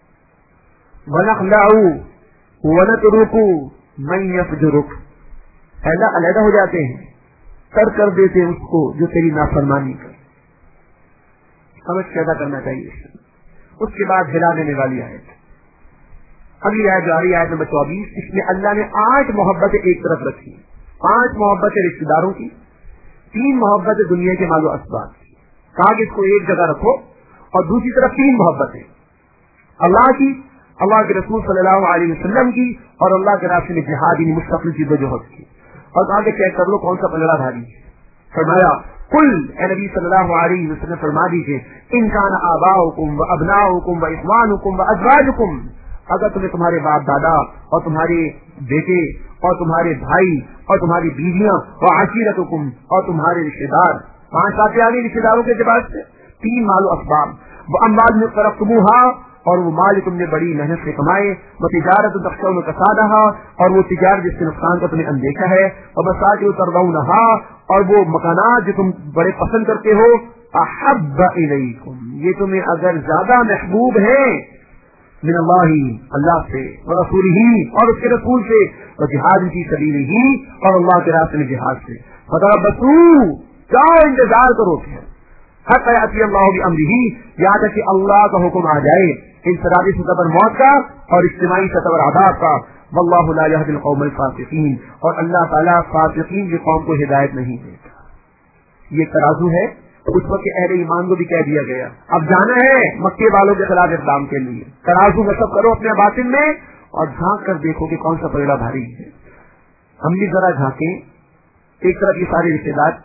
وَنَخْلَعُوا وَنَتْرُكُوا مَنْ يَفْجُرُكَ اللہ علیحدہ ہو جاتے ہیں ترک کر دیتے اس کو جو تیری نافرمانی کرے. سمجھ پیدا کرنا چاہیے. اس کے بعد ہلا دینے والی آیت اگلی آیت جاری آیت نمبر 24. اس میں اللہ نے 8 محبتیں ایک طرف رکھی. 5 محبتیں رشتے داروں کی 3 محبتیں دنیا کے مال و اسباب کی. کہا کہ اس کو ایک جگہ رکھو اور دوسری طرف 3 محبتیں اللہ کی اللہ کے رسول صلی اللہ علیہ وسلم کی اور اللہ کے راستے میں جہاد یعنی مستقل کی وجوہت کی. اور آگے چیک کر لو کون سا پلڑا بھاری ہے. فرمایا قل اے نبی صلی اللہ علیہ وسلم فرما دیجیے ان کان آباؤکم و ابناؤکم و اخوانکم و ازواجکم اگر تمہیں تمہارے باپ دادا اور تمہارے بیٹے اور تمہارے بھائی اور تمہاری بیویاں و عشیرتکم اور تمہارے رشتے دار 5 باتیں آ گئی رشتے داروں کے اعتبار سے. 3 مال و اسباب و اموال میں اقترفتموها اور وہ مال تم نے بڑی محنت سے کمائے. وہ تجارت تخشون کسادها اور وہ تجارت جس کے نقصان کا تمہیں اندیشہ ہے. اور مساجد ترضونها اور وہ مکانات جو تم بڑے پسند کرتے ہو. احب الیکم یہ تمہیں اگر زیادہ محبوب ہے من اللہ اللہ سے ورسولہ اور اس کے رسول سے وجہاد فی سبیلہ اور اللہ کے راستے میں جہاد سے. فتربصوا کیا انتظار کرو حتی یأتی اللہ بامرہ یہاں تک کہ اللہ کا حکم آ جائے انفرادی سطح پر موت کا اور اجتماعی سطح پر عذاب کا. واللہ لا یہدی القوم الفاسقین اور اللہ تعالیٰ فاسقین کی قوم کو ہدایت نہیں دیتا. یہ ترازو ہے. اس وقت اہل ایمان کو بھی کہہ دیا گیا اب جانا ہے مکے والوں کے خلاف اقدام کے لیے. ترازو نصب کرو اپنے باطن میں اور جھانک کر دیکھو کہ کون سا پلڑا بھاری ہے. ہم بھی ذرا جھانکیں. ایک طرف یہ سارے رشتے دار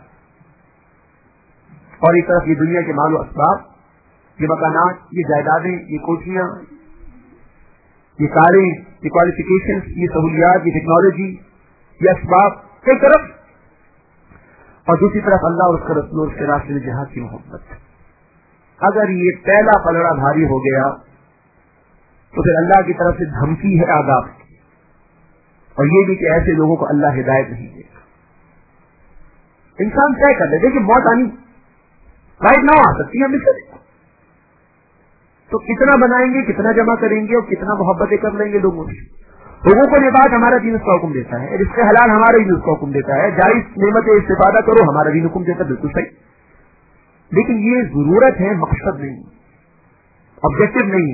اور ایک طرف یہ دنیا کے مال و اسباب یہ مکانات یہ جائیدادیں یہ کوٹیاں یہ کاریں یہ کوالیفیکیشن یہ سہولیات یہ ٹیکنالوجی یہ اسباب ایک طرف اور دوسری طرف اللہ اور اس کا رسول اور اس کے راستے میں جہاد کی محبت. اگر یہ پہلا پلڑا بھاری ہو گیا تو پھر اللہ کی طرف سے دھمکی ہے آداب کی اور یہ بھی کہ ایسے لوگوں کو اللہ ہدایت نہیں دے گا. انسان طے کر لے دیکھیے موت آنی رائٹ نہ آ سکتی ہے تو کتنا بنائیں گے کتنا جمع کریں گے اور کتنا محبتیں کر لیں گے لوگوں سے. لوگوں کو یہ بات ہمارا دین اس کا حکم دیتا ہے رزق حلال ہمارا دین اس کا حکم دیتا ہے جائز نعمتیں استفادہ کرو ہمارا دین حکم دیتا ہے بالکل صحیح. لیکن یہ ضرورت ہے مقصد نہیں آبجیکٹو نہیں.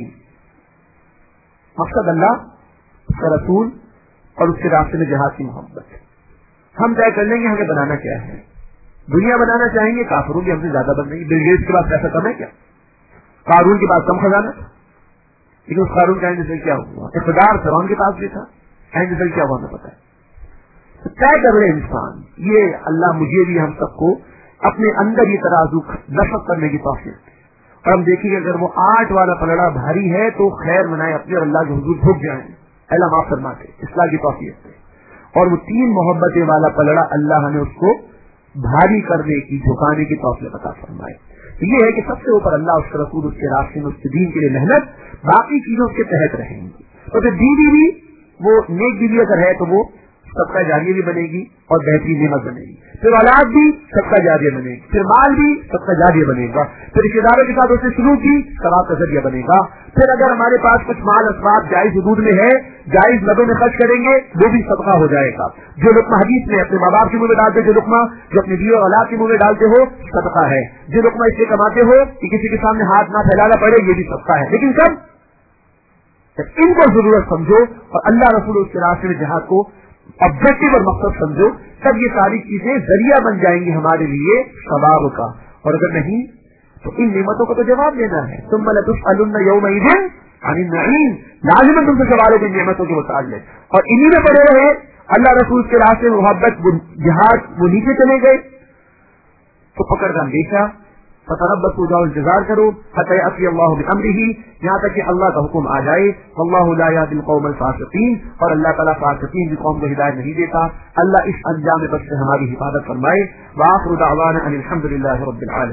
مقصد اللہ اس کا رسول اور اس کے راستے میں جہاد کی محبت. ہم طے کر لیں گے ہمیں بنانا کیا ہے. دنیا بنانا چاہیں گے کافروں کی ہم سے زیادہ بن رہی ہے. بل گیٹس کے پاس پیسہ کم ہے کیا. قارون کے پاس کم خزانہ تھا لیکن اس قارون کا رزلٹ کیا ہوا. اقتدار فرعون کے پاس بھی تھا رزلٹ کیا ہوا ہمیں پتا ہے. طے کر رہے انسان یہ اللہ مجھے بھی ہم سب کو اپنے اندر یہ ترازو نصب کرنے کی توفیق دے. اور ہم دیکھیں گے اگر وہ 8 والا پلڑا بھاری ہے تو خیر منائے اپنے اور اللہ کے حضور جھک جائیں اللہ معاف فرماتے اصلاح کی توفیق دے. اور وہ 3 محبتیں والا پلڑا اللہ نے اس کو بھاری کرنے کی، جھکانے کی توفیق عطا فرمائے۔ تو یہ ہے کہ سب سے اوپر اللہ، اس کے رسول، اس کے راستے میں، اس کے دین کے لیے محنت، باقی چیزوں کے تحت رہیں گی۔ تو پھر بیوی بھی وہ نیک بیوی اگر ہے تو وہ سب کا جاریہ بھی بنے گی اور بہترین نعمت بنے گی، پھر اولاد بھی سب کا جاریہ بنے گی، پھر مال بھی سب کا جاریہ بنے گا، پھر رشتے داروں کے ساتھ اسے سلوک بھی ثواب کا ذریعہ بنے گا، پھر اگر ہمارے پاس کچھ مال اسباب جائز حدود میں ہے، جائز لبوں میں خرچ کریں گے، وہ بھی صدقہ ہو جائے گا۔ جو لقمہ حدیث میں اپنے ماں باپ کے منہ میں ڈالتے، جو لقمہ جو اپنی بیوی اور اولاد کے منہ میں ڈالتے ہو، صدقہ ہے۔ جو لقمہ اس سے کماتے ہو کہ کسی کے سامنے ہاتھ نہ پھیلانا پڑے، یہ بھی صدقہ ہے۔ لیکن جب ان کو ضرورت سمجھو اور اللہ رسول اس کے راستے میں جہاد کو آبجیکٹو اور مقصد سمجھو، تب یہ ساری چیزیں ذریعہ بن جائیں گی ہمارے لیے ثواب کا، اور اگر نہیں تو ان نعمتوں کا تو جواب دینا ہے۔ ثم لتسألن یومئذ عن النعیم، لازم تم سے سوال ہوگی نعمتوں کے متعلق، اور انہی میں پڑے رہے اللہ رسول کے راستے میں محبت، جہاد، وہ نیچے چلے گئے تو پکڑ کا اندیشہ، فتربصوا، جاؤ انتظار کرو، حتی یأتی اللہ بامرہ، یہاں تک کہ اللہ کا حکم آ جائے۔ واللہ لا یہدی القوم الفاسقین، اور اللہ تعالیٰ فاسقین کی قوم کو ہدایت نہیں دیتا۔ اللہ اس انجام بد سے ہماری حفاظت فرمائے۔ وآخر دعوانا ان الحمد للہ رب العالمین۔